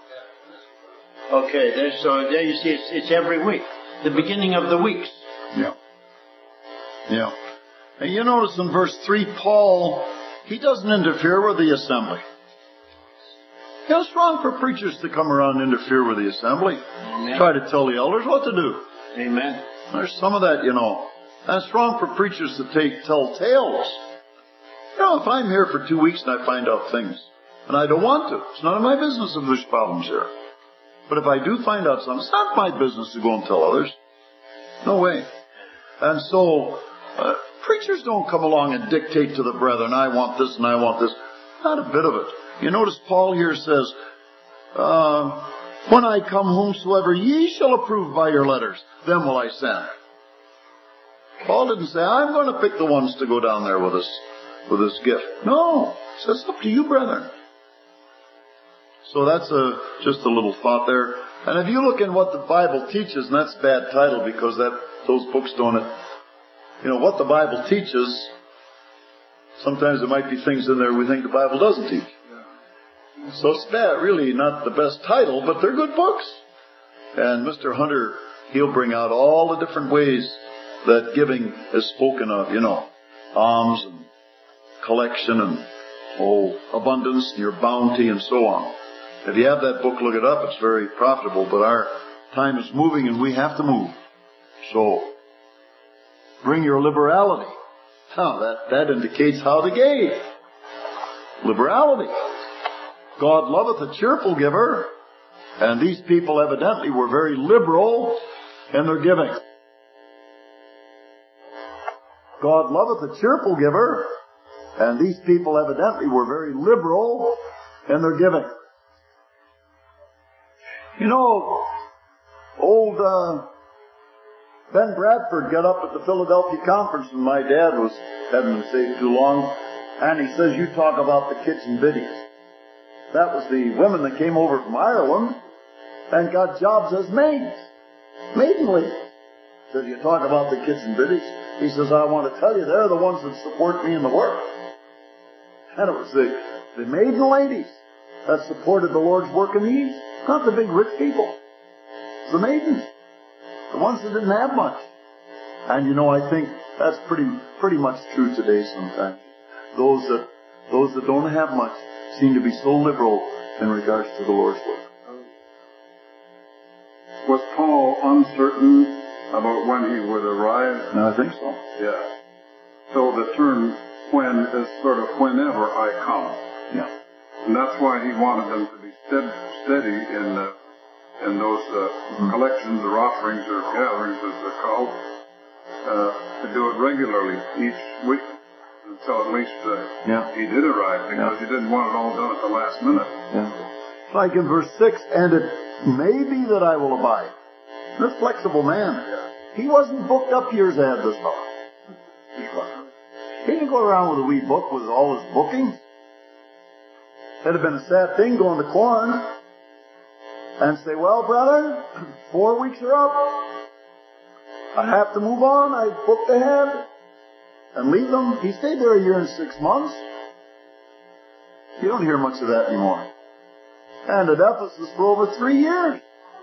Okay, so there you see it's every week. The beginning of the weeks. Yeah. Yeah. And you notice in verse 3, Paul, he doesn't interfere with the assembly. It's wrong for preachers to come around and interfere with the assembly. Amen. Try to tell the elders what to do. Amen. There's some of that, And it's wrong for preachers to tell tales. If I'm here for 2 weeks and I find out things, and I don't want to, it's none of my business if there's problems here. But if I do find out something, it's not my business to go and tell others. No way. And so, preachers don't come along and dictate to the brethren, I want this and I want this. Not a bit of it. You notice Paul here says, when I come whomsoever ye shall approve by your letters, them will I send. Paul didn't say, I'm going to pick the ones to go down there with this gift. No. He says, it's up to you, brethren. So that's just a little thought there. And if you look in what the Bible teaches, and that's a bad title because those books don't, what the Bible teaches, sometimes there might be things in there we think the Bible doesn't teach. So it's bad, really not the best title, but they're good books. And Mr. Hunter, he'll bring out all the different ways that giving is spoken of, alms and collection and abundance and your bounty and so on. If you have that book, look it up. It's very profitable, but our time is moving and we have to move. So, bring your liberality. Now, that indicates how to give. Liberality. God loveth a cheerful giver, and these people evidently were very liberal in their giving. God loveth a cheerful giver, and these people evidently were very liberal in their giving. Old Ben Bradford got up at the Philadelphia conference when my dad hadn't been saved too long, and he says, you talk about the kitchen biddies. That was the women that came over from Ireland and got jobs as maids. Maiden ladies. He says, you talk about the kitchen biddies. He says, I want to tell you, they're the ones that support me in the work. And it was the maiden ladies that supported the Lord's work in the East. Not the big rich people. It's the maidens. The ones that didn't have much. And I think that's pretty much true today sometimes. Those that don't have much seem to be so liberal in regards to the Lord's work. Was Paul uncertain about when he would arrive? No, I think so. Yeah. So the term when is sort of whenever I come. Yeah. And that's why he wanted them to be steady in those collections or offerings or gatherings, as they're called, to do it regularly each week until at least he did arrive, because he didn't want it all done at the last minute. Yeah. Like in verse 6, and it may be that I will abide. This flexible man. He wasn't booked up years ahead this far. He didn't go around with a wee book with all his bookings. It'd have been a sad thing going to Corn and say, well, brother, 4 weeks are up. I have to move on. I booked ahead. And leave them. He stayed there 1 year and 6 months. You don't hear much of that anymore. And at Ephesus for over 3 years.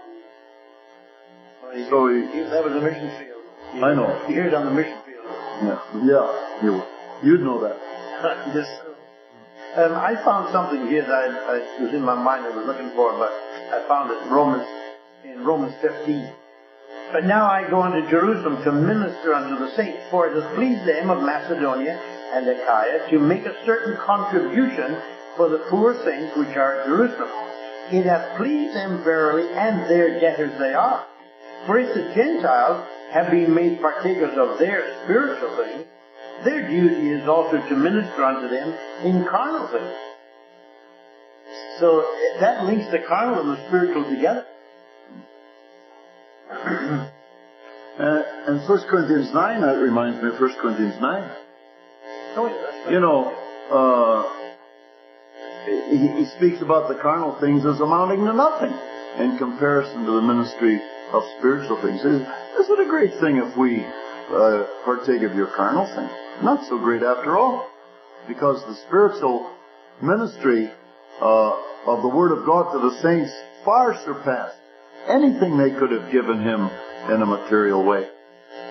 So that was a mission field. I know. You hear it on the mission field. Yeah. You'd know that. Yes. I found something here that I was in my mind I was looking for, but I found it in Romans 15. But now I go unto Jerusalem to minister unto the saints, for it has pleased them of Macedonia and Achaia to make a certain contribution for the poor saints which are at Jerusalem. It hath pleased them verily, and their debtors they are. For if the Gentiles have been made partakers of their spiritual things, their duty is also to minister unto them in carnal things. So that links the carnal and the spiritual together. And 1 Corinthians 9, that reminds me of 1 Corinthians 9. He speaks about the carnal things as amounting to nothing in comparison to the ministry of spiritual things. Isn't it a great thing if we partake of your carnal thing? Not so great after all, because the spiritual ministry of the Word of God to the saints far surpassed anything they could have given him in a material way.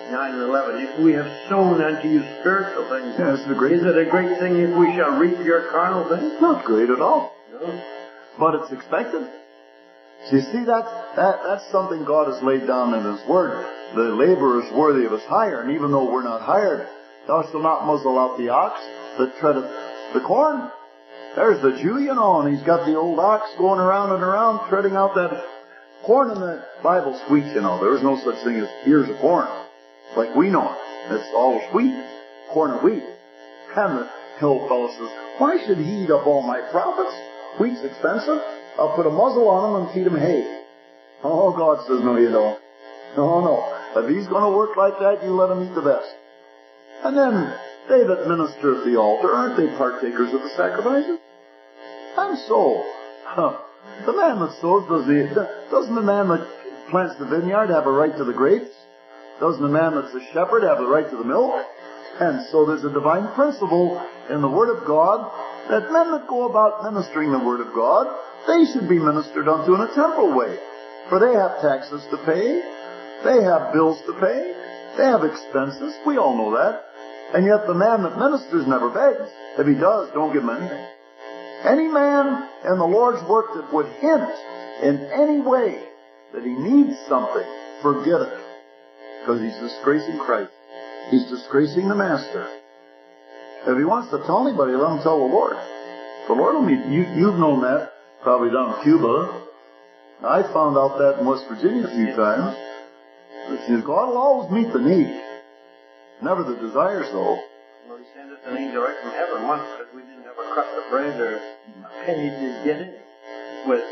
9 and 11. If we have sown unto you spiritual things, Yeah, it's a great is it a great thing if we shall reap your carnal things? Not great at all. No. But it's expected. So you see, that's something God has laid down in His Word. The laborer is worthy of his hire, and even though we're not hired, thou shalt not muzzle out the ox that treadeth the corn. There's the Jew, you know, and he's got the old ox going around and around treading out that corn, and the Bible sweet, you know. There is no such thing as ears of corn, like we know it. It's all wheat, corn and wheat. And the hill fellow says, why should he eat up all my profits? Wheat's expensive. I'll put a muzzle on him and feed him hay. Oh, God says, no, you don't. No. If he's going to work like that, you let him eat the best. And then, they that minister at the altar, aren't they partakers of the sacrifices? And so, the man that sows, doesn't the man that plants the vineyard have a right to the grapes? Doesn't the man that's a shepherd have the right to the milk? And so there's a divine principle in the Word of God that men that go about ministering the Word of God, they should be ministered unto in a temporal way. For they have taxes to pay, they have bills to pay, they have expenses, we all know that. And yet the man that ministers never begs. If he does, don't give him anything. Any man in the Lord's work that would hint in any way that he needs something, forget it. Because he's disgracing Christ. He's disgracing the Master. If he wants to tell anybody, let him tell the Lord. The Lord will meet you. You've known that, probably down in Cuba. I found out that in West Virginia a few times. God will always meet the need. Never the desires, though. Well, He sent us an angel right from heaven once because we didn't have a crust of bread or a penny to get in with.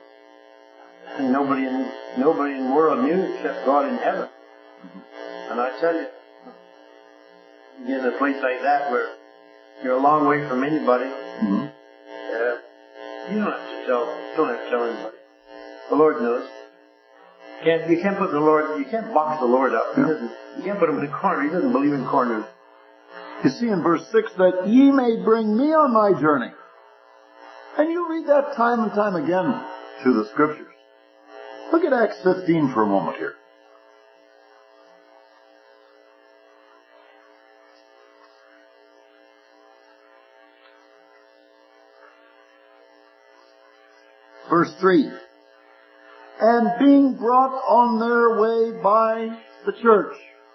And nobody in the world knew except God in heaven. And I tell you, you get in a place like that where you're a long way from anybody, you don't have to tell anybody. The Lord knows. You can't box the Lord up. You can't put him in a corner. He doesn't believe in corners. You see in verse 6 that ye may bring me on my journey. And you read that time and time again through the Scriptures. Look at Acts 15 for a moment here. Verse 3. And being brought on their way by the church.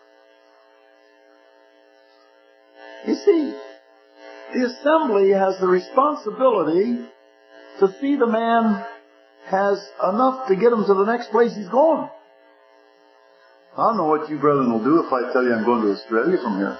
You see, the assembly has the responsibility to see the man has enough to get him to the next place he's going. I don't know what you brethren will do if I tell you I'm going to Australia from here.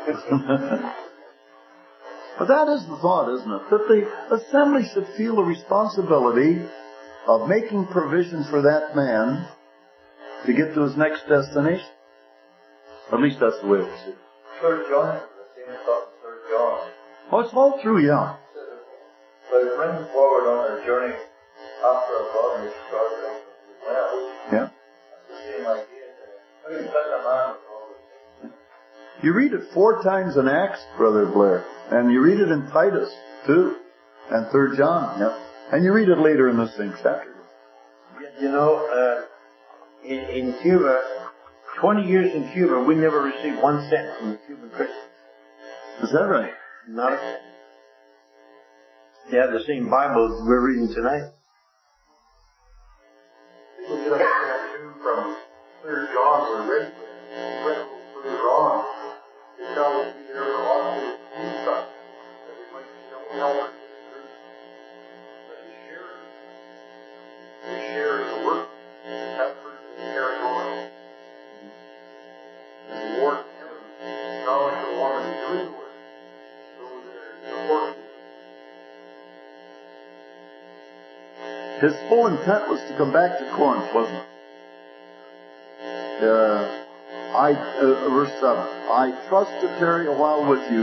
But that is the thought, isn't it? That the assembly should feel the responsibility of making provision for that man to get to his next destination. At least that's the way it is. 3 John, the same thought in 3 John. Oh, it's all true, yeah. But it brings forward on their journey after a godly started out well. Yeah. That's the same idea. How do you set a man with all this? You read it 4 times in Acts, Brother Blair. And you read it in Titus, too. And 3 John, yeah. And you read it later in the same chapter. You know, in Cuba, 20 years in Cuba, we never received 1 cent from the Cuban Christians. Is that right? Not a cent. They have the same Bible we're reading tonight. People get that too from 3 John or read a little further on. They tell us there are a lot of stuff that we might know how share the work that person is carrying on. And the Lord knowledge of the one who's doing the work. So they're supporting. His full intent was to come back to Corinth, wasn't it? Verse 7. I trust to tarry a while with you,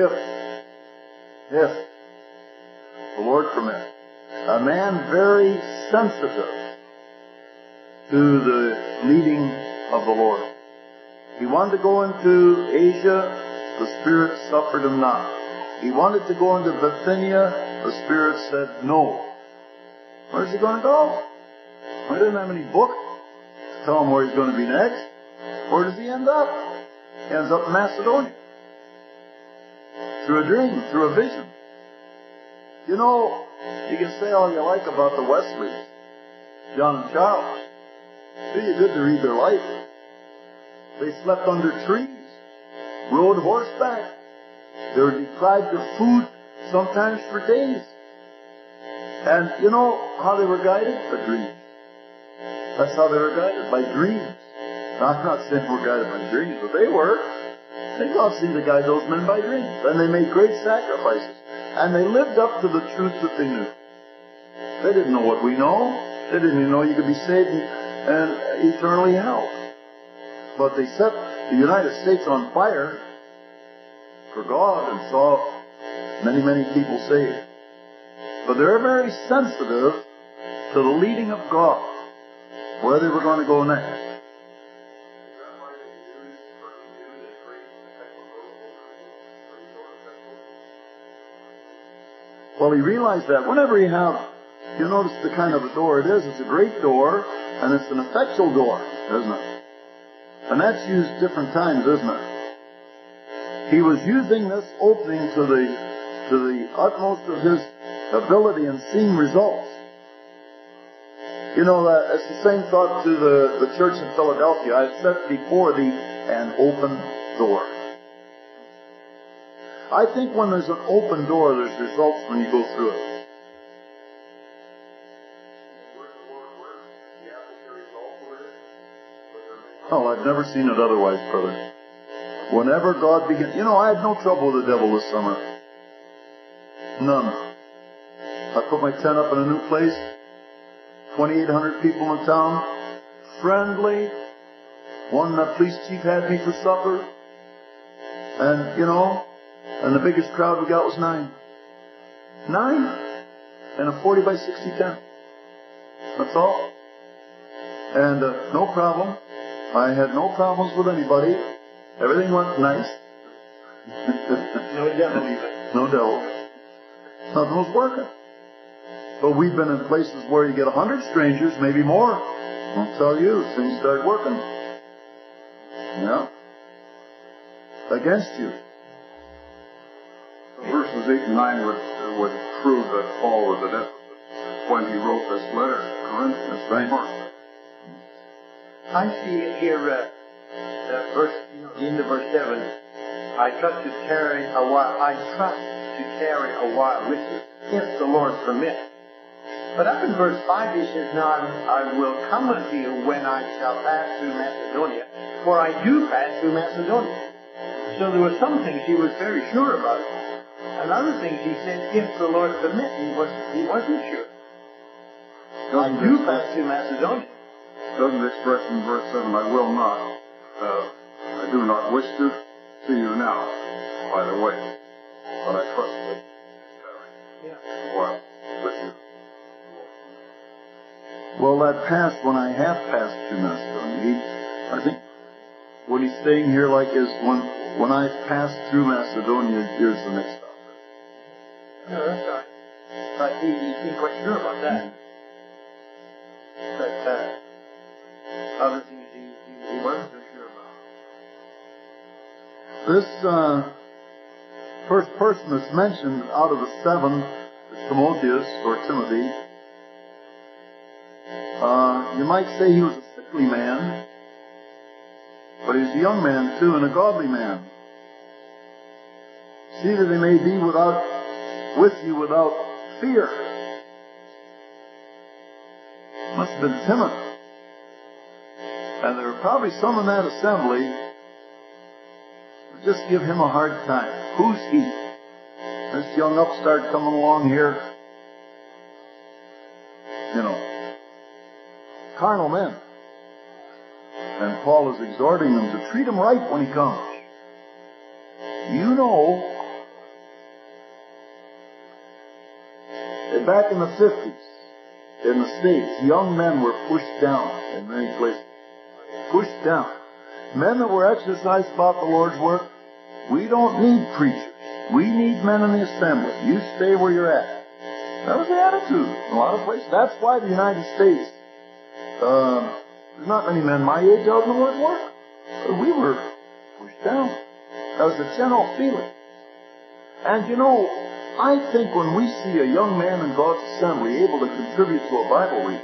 if the Lord permit. A man very sensitive to the leading of the Lord. He wanted to go into Asia, the Spirit suffered him not. He wanted to go into Bithynia, the Spirit said no. Where's he going to go? He didn't have any book to tell him where he's going to be next. Where does he end up? He ends up in Macedonia. Through a dream, through a vision. You know, you can say all you like about the Wesleys, John and Charles. Do you good to read their life? They slept under trees, rode horseback. They were deprived of food, sometimes for days. And you know how they were guided? By dreams. That's how they were guided, by dreams. Now, I'm not saying we're guided by dreams, but they were. God seemed to guide those men by dreams. And they made great sacrifices. And they lived up to the truth that they knew. They didn't know what we know. They didn't even know you could be saved and eternally held. But they set the United States on fire for God and saw many, many people saved. But they're very sensitive to the leading of God, where they were going to go next. Well, he realized that whenever you notice the kind of a door it is. It's a great door, and it's an effectual door, isn't it? And that's used different times, isn't it? He was using this opening to the utmost of his ability and seeing results. You know, it's the same thought to the church in Philadelphia. I've set before thee an open door. I think when there's an open door, there's results when you go through it. Oh, I've never seen it otherwise, brother. Whenever God begins... You know, I had no trouble with the devil this summer. None. I put my tent up in a new place. 2,800 people in town. Friendly. One police chief had me for supper. And, you know... And the biggest crowd we got was 9. 9? And a 40 by 60 tent. That's all. And no problem. I had no problems with anybody. Everything went nice. No devil even. No devil. Nothing was working. But we've been in places where you get 100 strangers, maybe more. I'll tell you, things start working. Yeah. Against you. Verses 8 and 9 would prove that Paul was at Ephesus when he wrote this letter to Corinthians. Right. I see it here, verse, the end of verse 7. I trust to tarry a while with you, if the Lord permit. But up in verse 5 he says, Now I will come unto you when I shall pass through Macedonia, for I do pass through Macedonia. So there were some things he was very sure about. And other things he said, if the Lord permit, he wasn't sure. I do pass through Macedonia. Doesn't express in verse 7, I will not. I do not wish to see you now, by the way. But I trust that you while with you. Well, that passed when I have passed through Macedonia. I think what he's saying here like is when I pass through Macedonia, here's the next stop. No, that's right. But he seemed quite sure about that. But other things he wasn't so sure about. This first person that's mentioned out of the 7 is Timotheus, or Timothy. You might say he was a sickly man, but he was a young man too, and a godly man. See that he may be with you without fear. Must have been timid. And there were probably some in that assembly who just give him a hard time. Who's he? This young upstart coming along here. You know, carnal men. And Paul is exhorting them to treat him right when he comes. You know, back in the 50s, in the States, young men were pushed down in many places. Pushed down. Men that were exercised about the Lord's work. We don't need preachers. We need men in the assembly. You stay where you're at. That was the attitude in a lot of places. That's why the United States, there's not many men my age out in the Lord's work. we were pushed down. That was the general feeling. And you know, I think when we see a young man in God's assembly able to contribute to a Bible reading,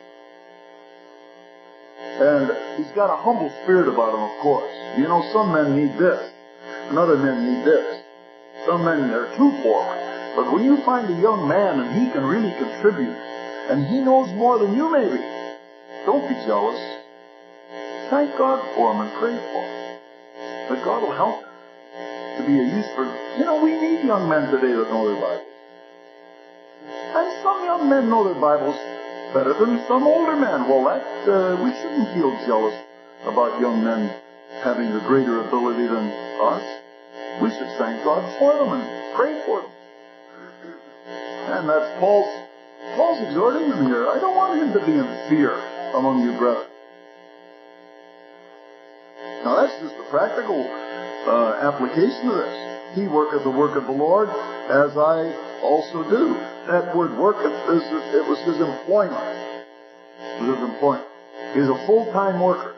and he's got a humble spirit about him, of course. You know, some men need this, and other men need this. Some men are too forward. But when you find a young man and he can really contribute, and he knows more than you maybe, don't be jealous. Thank God for him and pray for him. But God will help him to be a use for... You know, we need young men today that know their Bibles. And some young men know their Bibles better than some older men. Well, we shouldn't feel jealous about young men having a greater ability than us. We should thank God for them and pray for them. And that's Paul's exhorting them here. I don't want him to be in fear among you, brethren. Now that's just a practical application of this. He worketh the work of the Lord, as I also do. That word worketh, it was his employment. It was his employment. He's a full-time worker.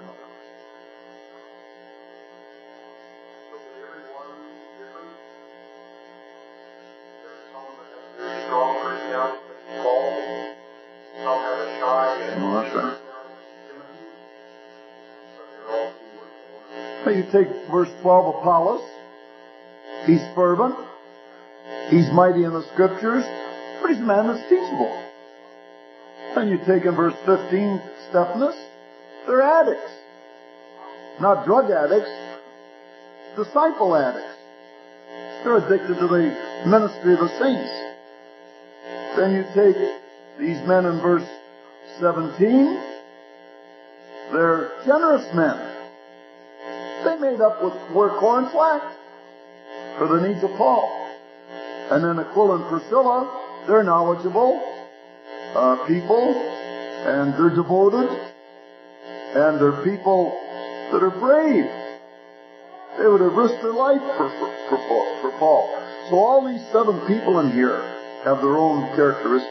You take verse 12, Apollos. He's fervent. He's mighty in the Scriptures. But he's a man that's teachable. And you take in verse 15, Stephanus. They're addicts. Not drug addicts. Disciple addicts. They're addicted to the ministry of the saints. Then you take these men in verse 17. They're generous men. They made up with corn and flax for the needs of Paul. And then Aquila and Priscilla, they're knowledgeable people, and they're devoted, and they're people that are brave. They would have risked their life for Paul. So all these 7 people in here have their own characteristics.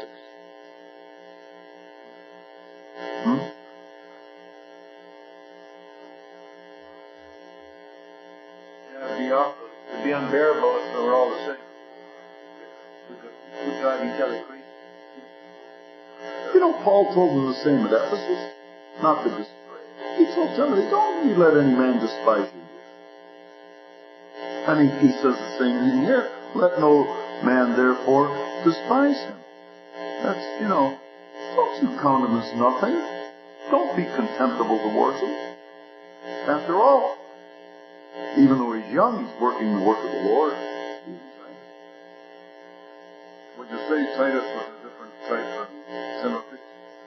It'd be unbearable if they were all the same. We'd drive each other crazy. You know, Paul told them the same at Ephesus. Not to destroy. He told Timothy, don't you let any man despise you. And he says the same thing here. Let no man, therefore, despise him. That's, you know, don't you count him as nothing. Don't be contemptible towards him. After all, even though he's young, he's working the work of the Lord. Would you say Titus was a different type from Timothy?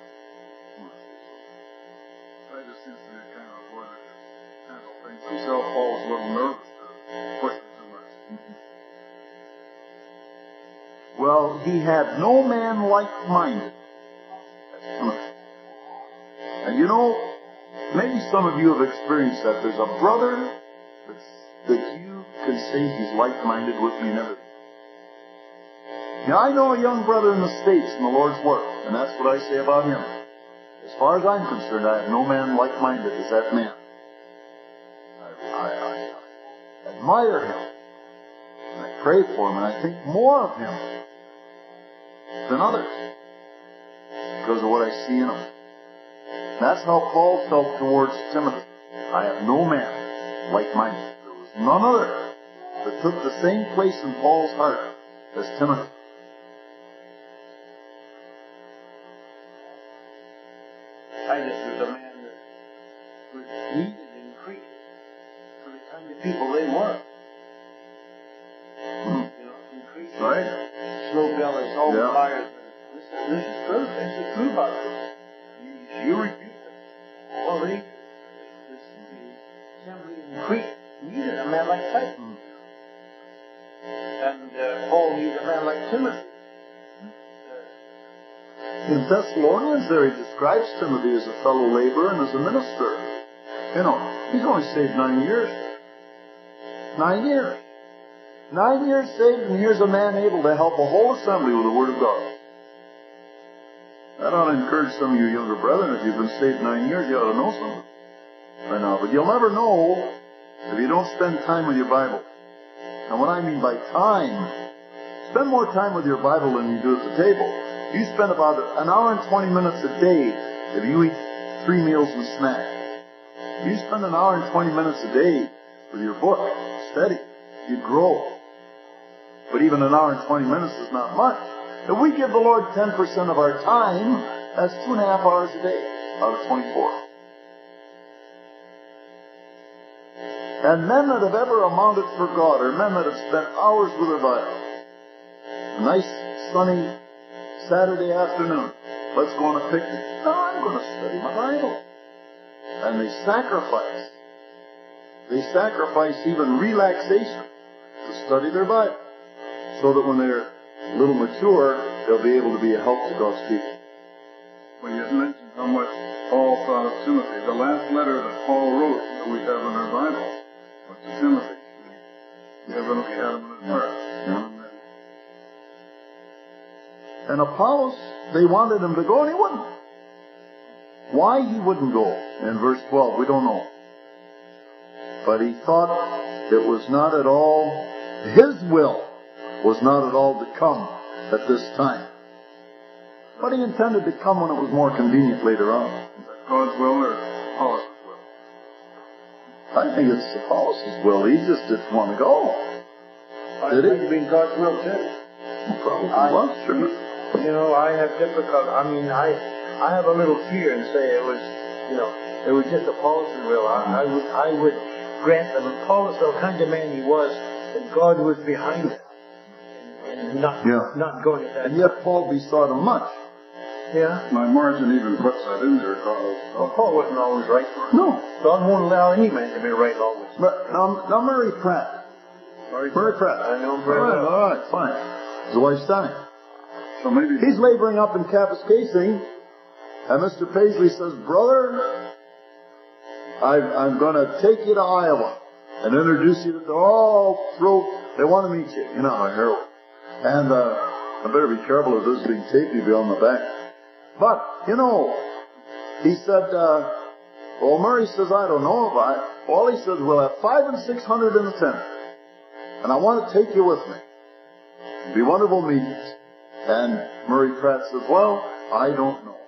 Titus seems to be kind of a boy that can handle things himself. Paul was a little nervous to push him too much. Well, he had no man like-minded. That's Timothy. And you know, maybe some of you have experienced that. There's a brother that you can say he's like-minded with me and everything. Now, I know a young brother in the States in the Lord's work, and that's what I say about him. As far as I'm concerned, I have no man like-minded as that man. I admire him, and I pray for him, and I think more of him than others because of what I see in him. That's how Paul felt towards Timothy. I have no man like-minded. There was none other that took the same place in Paul's heart as Timothy. Titus was a man that was needed in Crete for the kind of people they were. You know, in Crete, right? Slow bellies, all the fires. This is true. This is true about this. You rebuke them. Well, the assembly in Crete needed a man like Titus. And Paul needed a man like Timothy. In Thessalonians there he describes Timothy as a fellow laborer and as a minister. You know, he's only saved 9 years. 9 years. 9 years saved, and here's a man able to help a whole assembly with the Word of God. That ought to encourage some of you younger brethren. If you've been saved 9 years, you ought to know something by now. But you'll never know if you don't spend time with your Bible. And what I mean by time, spend more time with your Bible than you do at the table. You spend about an hour and 20 minutes a day if you eat 3 meals and snacks. You spend an hour and 20 minutes a day with your book, study, you grow. But even an hour and 20 minutes is not much. If we give the Lord 10% of our time, that's 2.5 hours a day out of 24. And men that have ever amounted for God are men that have spent hours with their Bible. A nice, sunny Saturday afternoon. Let's go on a picnic. No, I'm going to study my Bible. And they sacrifice. They sacrifice even relaxation to study their Bible. So that when they're a little mature, they'll be able to be a help to God's people. Well, you mentioned how much Paul thought of Timothy. The last letter that Paul wrote that we have in our Bible was to Timothy. He had him in his heart. And Apollos, they wanted him to go, and he wouldn't. Why he wouldn't go? In verse 12, we don't know. But he thought it was not at all, his will was not at all to come at this time. But he intended to come when it was more convenient later on. Is that God's will or Apollos' will? I think it's Apollos' will. He just didn't want to go. Did he? It might have been God's will too. Probably was, sure. You know, I have difficulty. I have a little fear and say it was, it was just Apollos' will. I would grant that Apollos, the kind of man he was, that God was behind it. And not going at that. And yet Paul besought him much. Yeah. My margin even puts that in there, Carl. Well, Paul wasn't always right. No. God won't allow any man to be right always. But now Murray Pratt. Murray Pratt. I know him very well. All right, fine. His wife's dying. So maybe he's laboring up in Kapuskasing, and Mr. Paisley says, "Brother, I'm going to take you to Iowa and introduce you to they want to meet you. A herald. And I better be careful of this being taped, you'll be on the back. But, he said, Murray says, I don't know about it. All he says, we'll have 500 and 600 in the tent. And I want to take you with me. It'll be wonderful meetings. And Murray Pratt says, well, I don't know.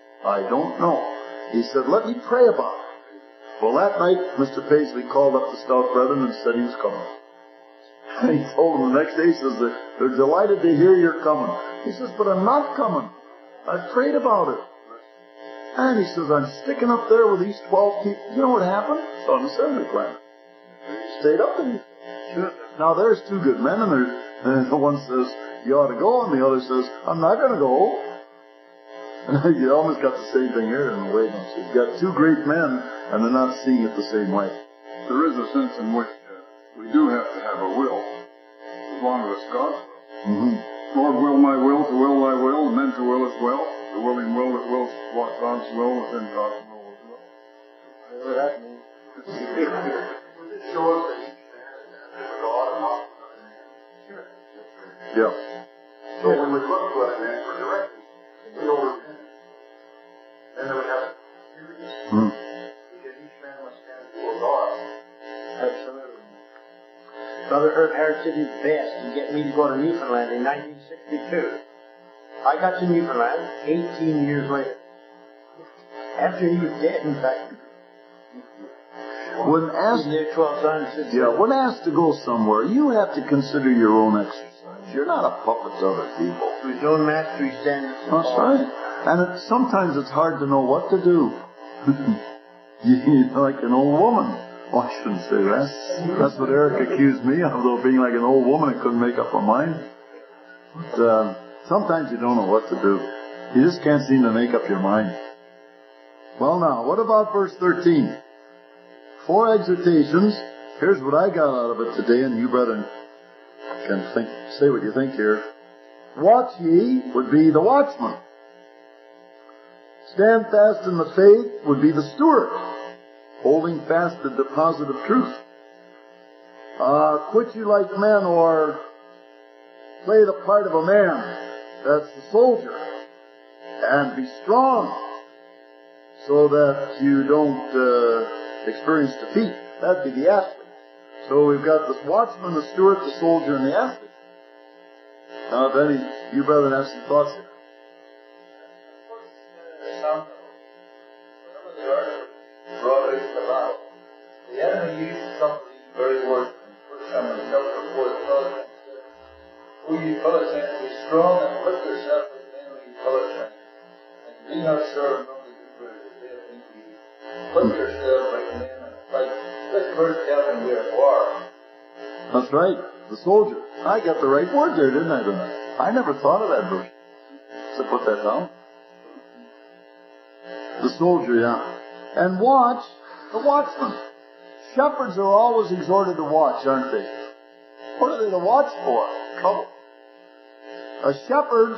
He said, let me pray about it. Well, that night, Mr. Paisley called up the stout brethren and said he was coming. And he told them the next day, he says, they're delighted to hear you're coming. He says, but I'm not coming. I've prayed about it. And he says, I'm sticking up there with these 12 people. You know what happened? It's on the assembly plan. Stayed up and now there's two good men, and the one says, you ought to go, and the other says, I'm not going to go. And you almost got the same thing here in a way, don't you? You've got two great men, and they're not seeing it the same way. There is a sense in which we do have to have a will, as long as it's God's will. Mm-hmm. Lord, will my will to will thy will, and then to will as well. The willing will that wills what God's will within God's will as well. Whatever that means. It shows that each man is with God and not with man. Sure. Yeah. So when we look to a man for direction, we know we're in. Then we have experience. Because each man must stand before God. Absolutely. Brother Herb Harris did his best to get me to go to Newfoundland in 1962. I got to Newfoundland 18 years later. After he was dead, in fact. When asked, when asked to go somewhere, you have to consider your own exercise. You're not a puppet to other people. To his own master he stands. That's right. And sometimes it's hard to know what to do. You're like an old woman. Oh, I shouldn't say that. That's what Eric accused me of, though, being like an old woman and couldn't make up her mind. But sometimes you don't know what to do. You just can't seem to make up your mind. Well, now, what about verse 13? 4 exhortations. Here's what I got out of it today, and you brethren can say what you think here. Watch ye would be the watchman. Stand fast in the faith would be the steward, holding fast the deposit of truth. Quit you like men, or play the part of a man. That's the soldier. And be strong, so that you don't experience defeat. That'd be the athlete. So we've got the watchman, the steward, the soldier, and the athlete. Now, if any, you brethren have some thoughts here. The enemy used some of these very words in the first time in the chapter 4 of the Philippians. Who ye Philistines, be strong and lift yourself with the name of ye Philistines. And be not sure of knowing the Hebrews that they have been to you. Put yourselves like a man and fight. This verse tells me we are at war. That's right. The soldier. I got the right word there, didn't I, tonight? I never thought of that verse. So put that down. The soldier, yeah. And watch, the watchman. Shepherds are always exhorted to watch, aren't they? What are they to watch for? Trouble. A shepherd,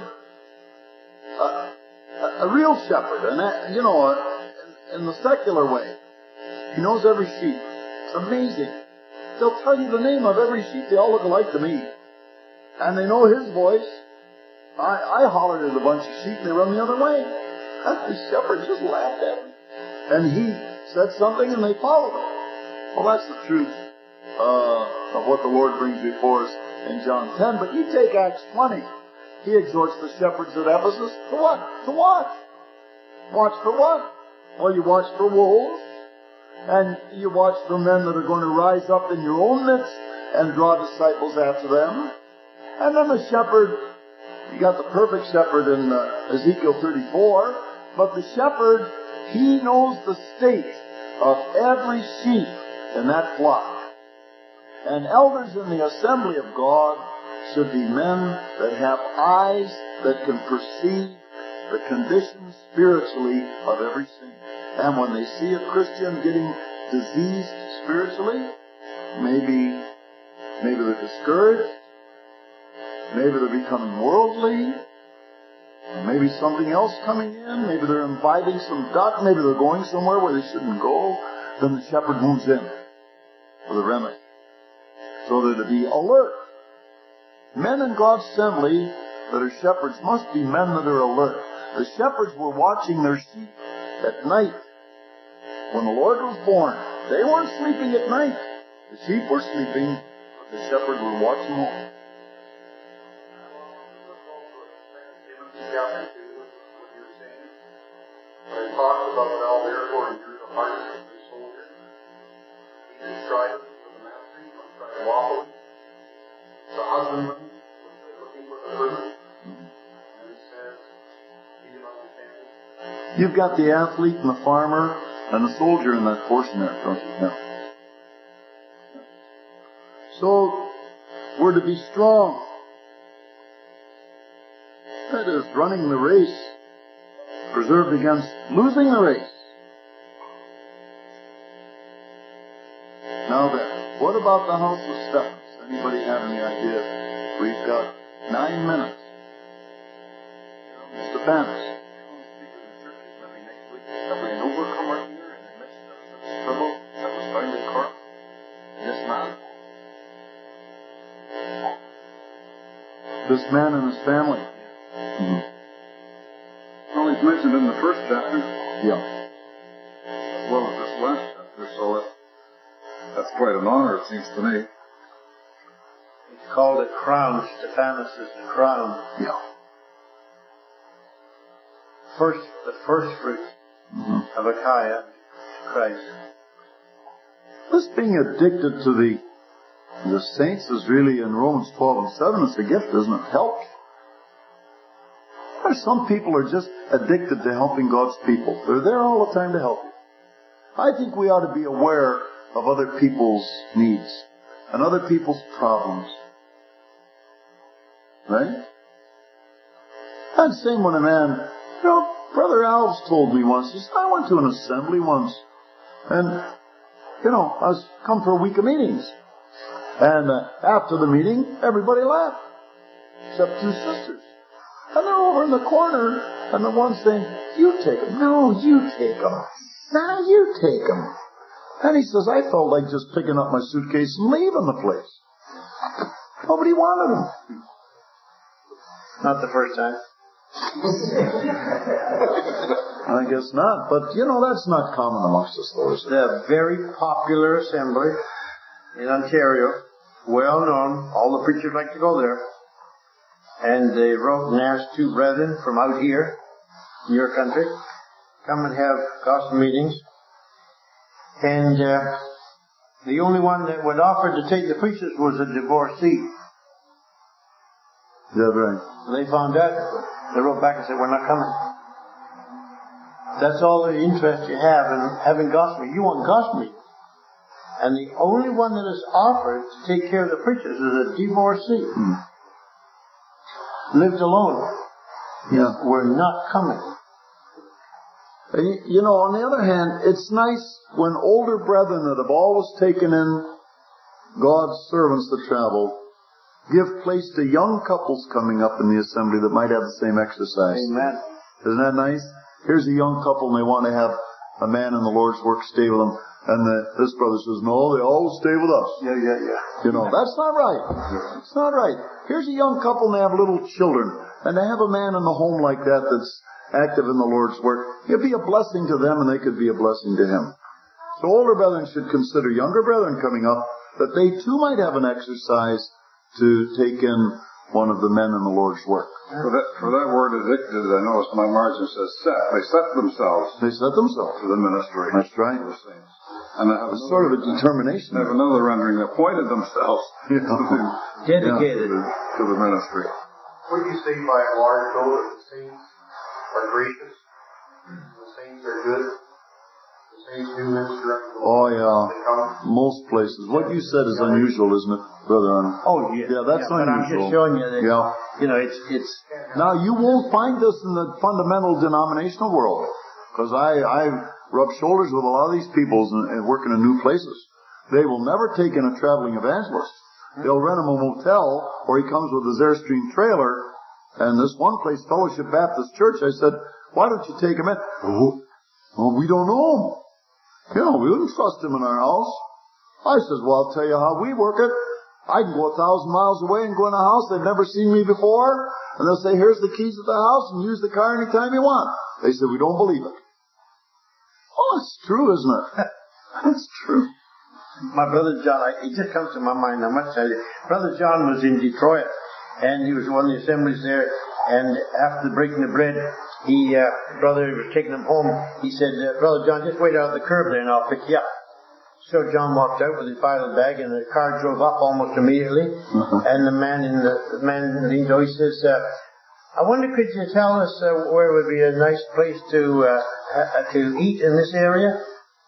a real shepherd, and in the secular way, he knows every sheep. It's amazing. They'll tell you the name of every sheep. They all look alike to me. And they know his voice. I hollered at a bunch of sheep and they run the other way. The shepherds just laughed at me. And he said something and they followed him. Well, that's the truth of what the Lord brings before us in John 10. But you take Acts 20. He exhorts the shepherds at Ephesus to what? To watch. Watch for what? Well, you watch for wolves. And you watch for men that are going to rise up in your own midst and draw disciples after them. And then the shepherd, you got the perfect shepherd in Ezekiel 34, but the shepherd, he knows the state of every sheep in that flock. And elders in the assembly of God should be men that have eyes that can perceive the condition spiritually of every saint. And when they see a Christian getting diseased spiritually, maybe they're discouraged, maybe they're becoming worldly, maybe something else coming in, maybe they're imbibing some duck, maybe they're going somewhere where they shouldn't go, then the shepherd moves in with a remedy. So they're to be alert. Men in God's assembly that are shepherds must be men that are alert. The shepherds were watching their sheep at night. When the Lord was born, they weren't sleeping at night. The sheep were sleeping, but the shepherds were watching over. When I talked about Val therefore and drew the heart of the soldier, he described it for the master, described lawfully. The husbandman was looking for the husband. And he says, he didn't understand. You've got the athlete and the farmer and the soldier in that portion there, don't you? Yeah. So, we're to be strong. That is, running the race, preserved against losing the race. Now then, what about the house of Stephanus? Anybody have any idea? We've got 9 minutes. Stephanus. Have we an overcomer here in the midst of such trouble that was found in Corinth? This man? This man and his family. Mm-hmm. Well, he's mentioned in the first chapter. Yeah. As well as this last chapter, so that's quite an honor, it seems to me. It's called a crown. Stephanus is the crown. Yeah. The first fruit of Achaia to Christ. This being addicted to the saints is really, in Romans 12 and 7, it's a gift, isn't it? Help. There's some people are just addicted to helping God's people. They're there all the time to help you. I think we ought to be aware of other people's needs and other people's problems. Right? And same when a man, Brother Alves told me once, he said, I went to an assembly once, and, I was come for a week of meetings. And after the meeting, everybody left, except 2 sisters. And they're over in the corner, and the one saying, you take them. No, you take them. No, you take them. And he says, I felt like just picking up my suitcase and leaving the place. Nobody wanted them. Not the first time. I guess not. But, that's not common amongst us, though, is it? The very popular assembly in Ontario, well known. All the preachers like to go there. And they wrote and asked two brethren from out here, in your country, come and have gospel meetings. And the only one that would offer to take the preachers was a divorcee. Yeah, right. They found out. They wrote back and said, we're not coming. That's all the interest you have in having gospel. You want gospel. And the only one that is offered to take care of the preachers is a divorcee. Lived alone. Yeah. We're not coming. And, on the other hand, it's nice when older brethren that have always taken in God's servants that travel give place to young couples coming up in the assembly that might have the same exercise. Amen. Isn't that nice? Here's a young couple and they want to have a man in the Lord's work stay with them. And this brother says, no, they always stay with us. Yeah. That's not right. It's not right. Here's a young couple and they have little children. And they have a man in the home like that that's active in the Lord's work. It'd be a blessing to them and they could be a blessing to him. So older brethren should consider younger brethren coming up that they too might have an exercise to take in one of the men in the Lord's work. For that word addicted, I noticed my margin says set. They set themselves. They set themselves to the ministry. That's right. Of the saints. And they have sort of a determination. They have another rendering. They appointed themselves dedicated to the ministry. What do you say by a large though that the saints are gracious? The saints are good? The saints do minister unto the Lord? Oh, yeah. Most places. What you said is unusual, isn't it, Brother Arnold? Oh, yeah. Yeah, that's unusual. But I'm just showing you that, it's... Now, you won't find this in the fundamental denominational world. Because I rub shoulders with a lot of these people and working in new places. They will never take in a traveling evangelist. They'll rent him a motel, or he comes with his Airstream trailer. And this one place, Fellowship Baptist Church, I said, why don't you take him in? Oh, we don't know him. We wouldn't trust him in our house. I says, well, I'll tell you how we work it. I can go 1,000 miles away and go in a house. They've never seen me before. And they'll say, here's the keys to the house and use the car anytime you want. They said, we don't believe it. Oh, it's true, isn't it? It's true. My brother John, it just comes to my mind, I must tell you. Brother John was in Detroit, and he was one of the assemblies there, and after breaking the bread, brother was taking him home. He said, Brother John, just wait out at the curb there and I'll pick you up. So John walked out with his Bible bag, and the car drove up almost immediately, and the man leaned over, he says, I wonder, could you tell us where would be a nice place to eat in this area?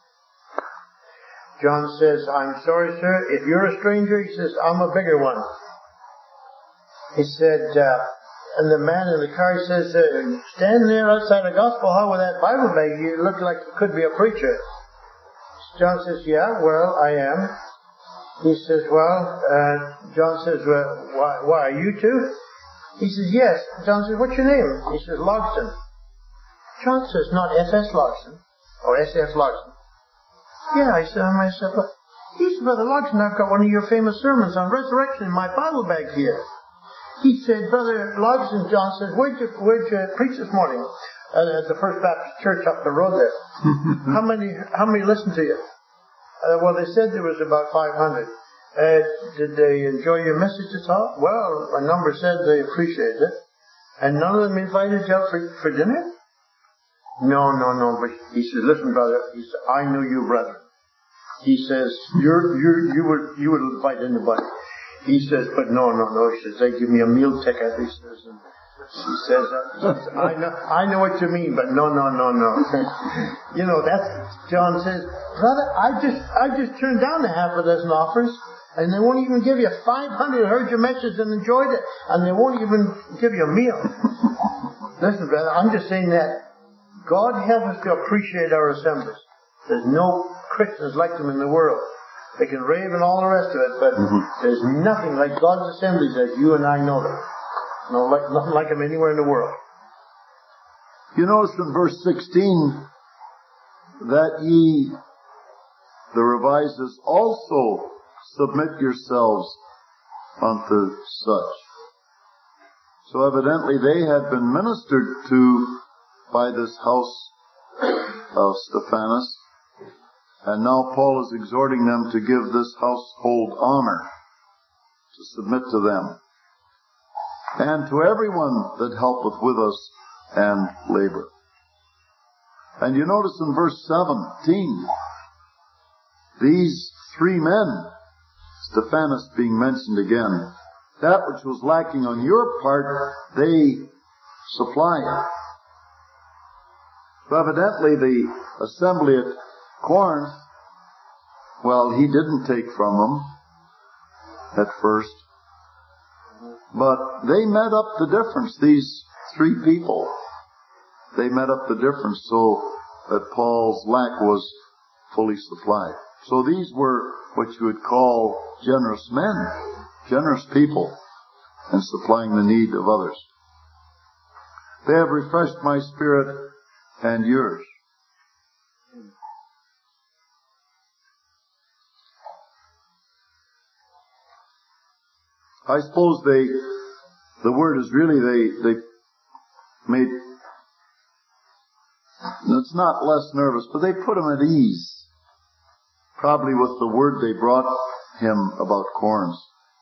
John says, I'm sorry, sir, if you're a stranger, he says, I'm a bigger one. He said, and the man in the car says, stand there outside the gospel hall with that Bible bag, you look like you could be a preacher. John says, yeah, well, I am. He says, John says, why, are you too? He says, yes. John says, what's your name? He says, Logston. John says, not S.S. Logston, or S.F. Logston. Yeah, I said to myself, he said, Brother Logston, I've got one of your famous sermons on resurrection in my Bible bag here. He said, Brother Logston, John says, where'd you preach this morning? At the First Baptist Church up the road there. How many listened to you? Well, they said there was about 500. Did they enjoy your message at all? Well, a number said they appreciated it. And none of them invited you out for dinner? No. But he says, listen, brother. He says, I know you, brother. He says, you would invite anybody. He says, but no. He says, they give me a meal ticket. He says, I know what you mean, but no. That's, John says, brother, I just turned down a half a dozen offers, and they won't even give you 500 heard your message and enjoyed it, and they won't even give you a meal. Listen, brother, I'm just saying that God help us to appreciate our assemblies. There's no Christians like them in the world. They can rave and all the rest of it, but there's nothing like God's assemblies as you and I know them. Nothing like them anywhere in the world. You notice in verse 16 that ye, the Revised, also submit yourselves unto such. So evidently they had been ministered to by this house of Stephanas. And now Paul is exhorting them to give this household honor, to submit to them, and to everyone that helpeth with us and labor. And you notice in verse 17, these three men, Stephanas being mentioned again, that which was lacking on your part, they supplied. So evidently the assembly at Corinth, well, he didn't take from them at first, but they met up the difference, these three people. They met up the difference so that Paul's lack was fully supplied. So these were what you would call generous men, generous people, in supplying the need of others. They have refreshed my spirit and yours. I suppose the word is really they made, it's not less nervous, but they put him at ease. Probably with the word they brought him about Corinth.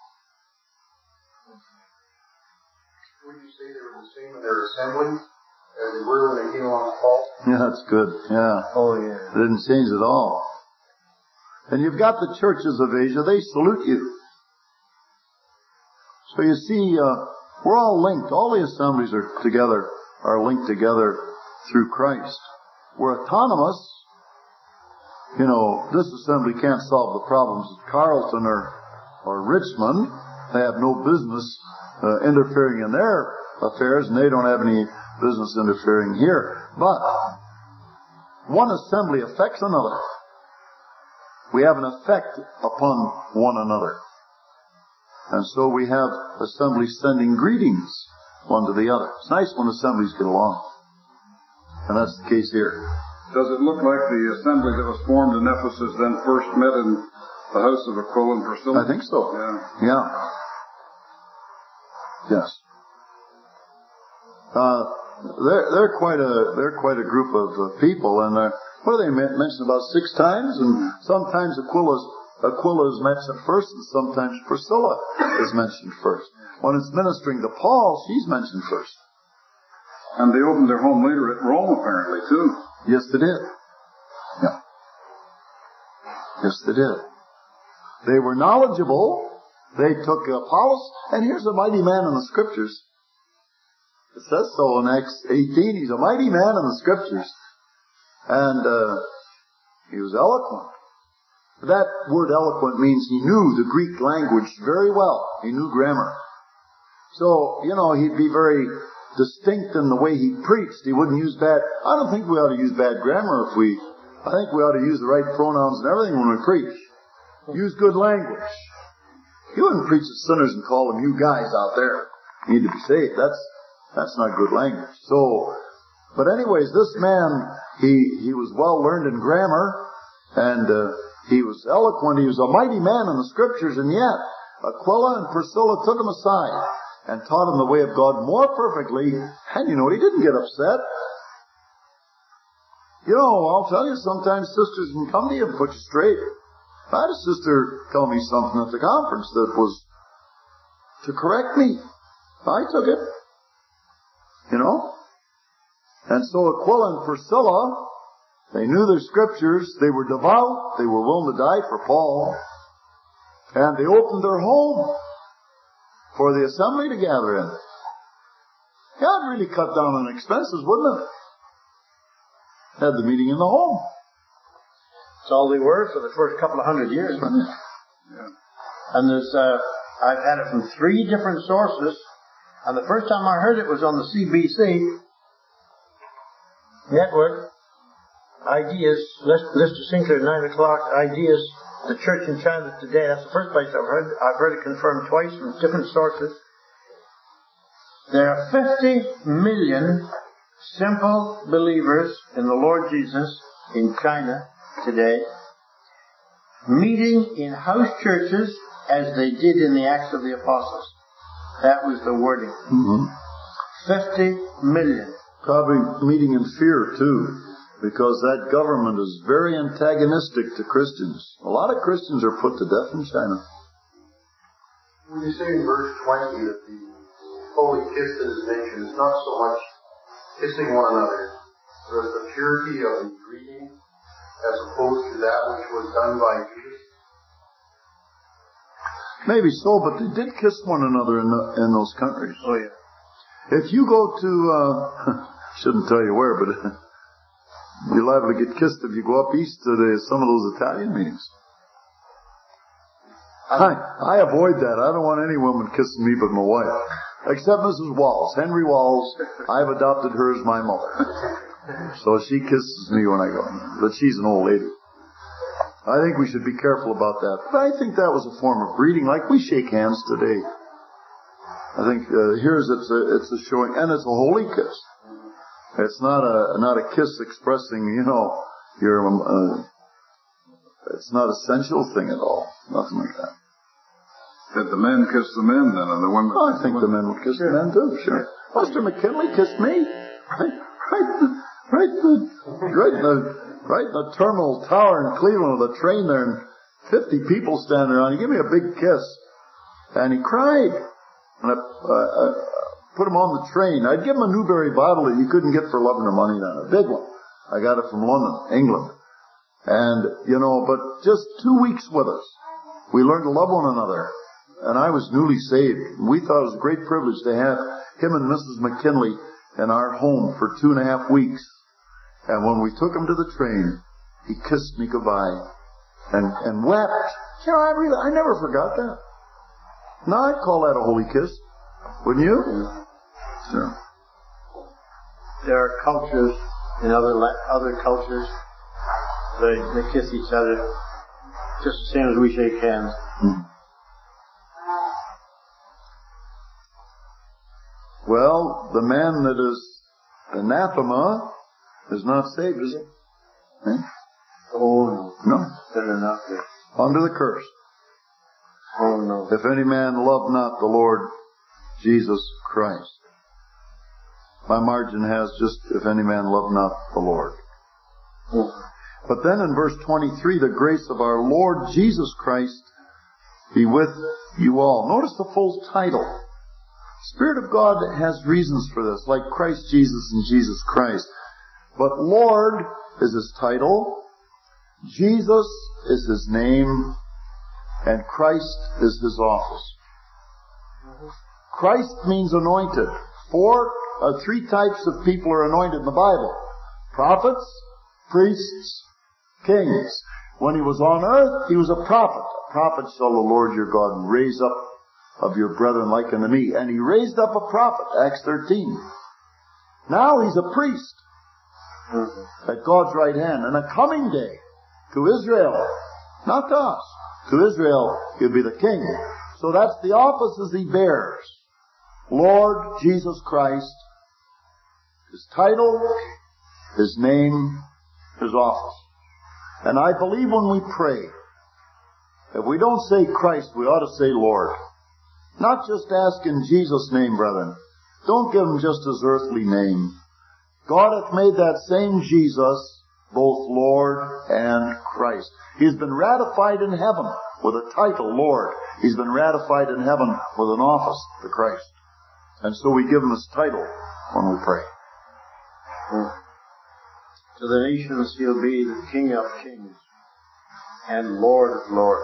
Would you say they were the same in their assembly as they were when they came along Paul? Yeah, that's good. Yeah. Oh, yeah. It didn't change at all. And you've got the churches of Asia, they salute you. So you see, we're all linked. All the assemblies are linked together through Christ. We're autonomous. You know, this assembly can't solve the problems of Carleton or Richmond. They have no business interfering in their affairs, and they don't have any business interfering here. But one assembly affects another. We have an effect upon one another. And so we have assemblies sending greetings one to the other. It's nice when assemblies get along. And that's the case here. Does it look like the assembly that was formed in Ephesus then first met in the house of Aquila and Priscilla? I think so. Yeah. Yes. They're quite a group of people, and what do they mention about 6 times? And sometimes Aquila is mentioned first, and sometimes Priscilla is mentioned first. When it's ministering to Paul, she's mentioned first. And they opened their home later at Rome, apparently, too. Yes, they did. Yeah. Yes, they did. They were knowledgeable. They took Apollos, and here's a mighty man in the Scriptures. It says so in Acts 18. He's a mighty man in the Scriptures. And he was eloquent. That word eloquent means he knew the Greek language very well. He knew grammar. So, he'd be very distinct in the way he preached. He wouldn't use I don't think we ought to use bad grammar I think we ought to use the right pronouns and everything when we preach. Use good language. He wouldn't preach to sinners and call them you guys out there. You need to be saved. That's not good language. So, but anyways, this man, he was well learned in grammar, and he was eloquent. He was a mighty man in the Scriptures, and yet Aquila and Priscilla took him aside and taught him the way of God more perfectly, and he didn't get upset. I'll tell you, sometimes sisters can come to you and put you straight. I had a sister tell me something at the conference that was to correct me. I took it. And so Aquila and Priscilla, they knew their Scriptures, they were devout, they were willing to die for Paul, and they opened their home for the assembly to gather in. God really cut down on expenses, wouldn't it? Had the meeting in the home. That's all they were for the first couple of 100 years, wasn't it? Yeah. And there's, I've had it from 3 different sources, and the first time I heard it was on the CBC network. Ideas, Mr. Sinclair, 9 o'clock, Ideas, the Church in China Today. That's the first place I've heard it confirmed twice from different sources. There are 50 million simple believers in the Lord Jesus in China today, meeting in house churches as they did in the Acts of the Apostles. That was the wording. Mm-hmm. 50 million. Probably meeting in fear, too. because that government is very antagonistic to Christians. A lot of Christians are put to death in China. When you say in verse 20 that the holy kiss that is mentioned is not so much kissing one another, but the purity of the greeting as opposed to that which was done by Jesus? Maybe so, but they did kiss one another in those countries. Oh, yeah. If you go to, shouldn't tell you where, but you're liable to get kissed if you go up east to some of those Italian meetings. I avoid that. I don't want any woman kissing me but my wife. Except Mrs. Walls. Henry Walls, I've adopted her as my mother. So she kisses me when I go. But she's an old lady. I think we should be careful about that. But I think that was a form of greeting, like we shake hands today. I think here's it's a showing, and it's a holy kiss. It's not a kiss expressing, your it's not a sensual thing at all. Nothing like that. Did the men kiss the men then, and the women? Oh, I think the men would kiss the men too. Sure. Buster McKinley kissed me. Right in the terminal tower in Cleveland with a train there and 50 people standing around. He gave me a big kiss. And he cried. And I put him on the train. I'd give him a Newberry bottle that you couldn't get for loving or money then. A big one. I got it from London, England. And, but just 2 weeks with us. We learned to love one another. And I was newly saved. We thought it was a great privilege to have him and Mrs. McKinley in our home for 2.5 weeks. And when we took him to the train, he kissed me goodbye and wept. I never forgot that. Now I'd call that a holy kiss. Wouldn't you? Sure. There are cultures in other cultures, they kiss each other just the same as we shake hands. Mm. Well, the man that is anathema is not saved, is he? Eh? Oh, no. No. Better not be. Under the curse. Oh, no. If any man love not the Lord Jesus Christ. My margin has just, if any man love not the Lord. Oh. But then in verse 23, the grace of our Lord Jesus Christ be with you all. Notice the full title. Spirit of God has reasons for this, like Christ Jesus and Jesus Christ. But Lord is his title, Jesus is his name, and Christ is his office. Christ means anointed. 3 types of people are anointed in the Bible. Prophets, priests, kings. When he was on earth, he was a prophet. A prophet shall the Lord your God raise up of your brethren like unto me. And he raised up a prophet, Acts 13. Now he's a priest at God's right hand. And a coming day to Israel, not to us, to Israel, he'll be the king. So that's the offices he bears. Lord Jesus Christ, his title, his name, his office. And I believe when we pray, if we don't say Christ, we ought to say Lord. Not just ask in Jesus' name, brethren. Don't give him just his earthly name. God hath made that same Jesus both Lord and Christ. He's been ratified in heaven with a title, Lord. He's been ratified in heaven with an office, the Christ. And so we give him his title when we pray. To the nations he'll be the King of kings and Lord of lords.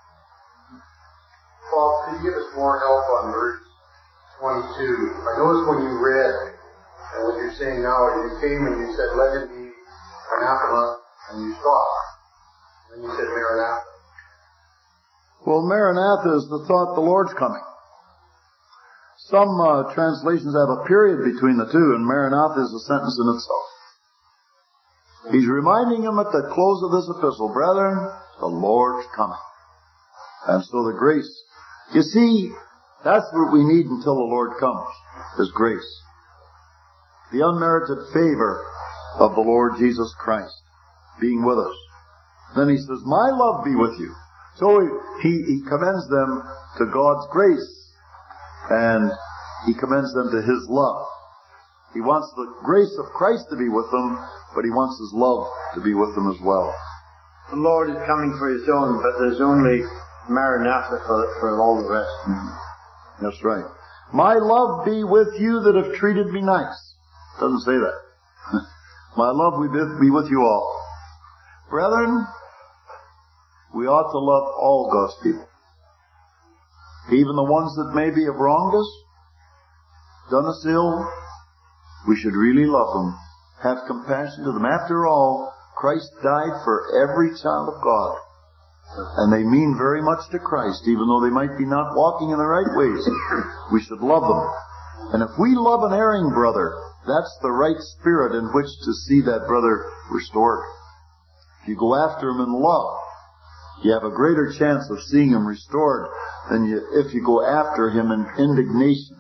Paul, could you give us more help on verse 22? I noticed when you read, and what you're saying now, you came and you said, let it be anathema, and you stopped. And then you said Maranatha. Well, Maranatha is the thought the Lord's coming. Some translations have a period between the two, and Maranatha is a sentence in itself. He's reminding them at the close of this epistle, brethren, the Lord's coming. And so the grace. You see, that's what we need until the Lord comes, is grace. The unmerited favor of the Lord Jesus Christ being with us. Then he says, my love be with you. So he commends them to God's grace, and he commends them to his love. He wants the grace of Christ to be with them, but He wants His love to be with them as well. The Lord is coming for His own, but there's only Maranatha for all the rest. Mm-hmm. That's right. My love be with you that have treated me nice. Doesn't say that. My love be with you all. Brethren, we ought to love all God's people. Even the ones that maybe have wronged us, done us ill, we should really love them. Have compassion to them. After all, Christ died for every child of God. And they mean very much to Christ, even though they might be not walking in the right ways. We should love them. And if we love an erring brother, that's the right spirit in which to see that brother restored. If you go after him in love, you have a greater chance of seeing him restored than if you go after him in indignation.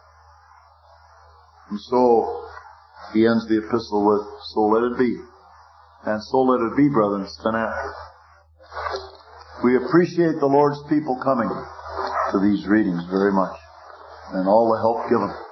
And so, he ends the epistle with, so let it be. And so let it be, brethren, spin after. We appreciate the Lord's people coming to these readings very much, and all the help given.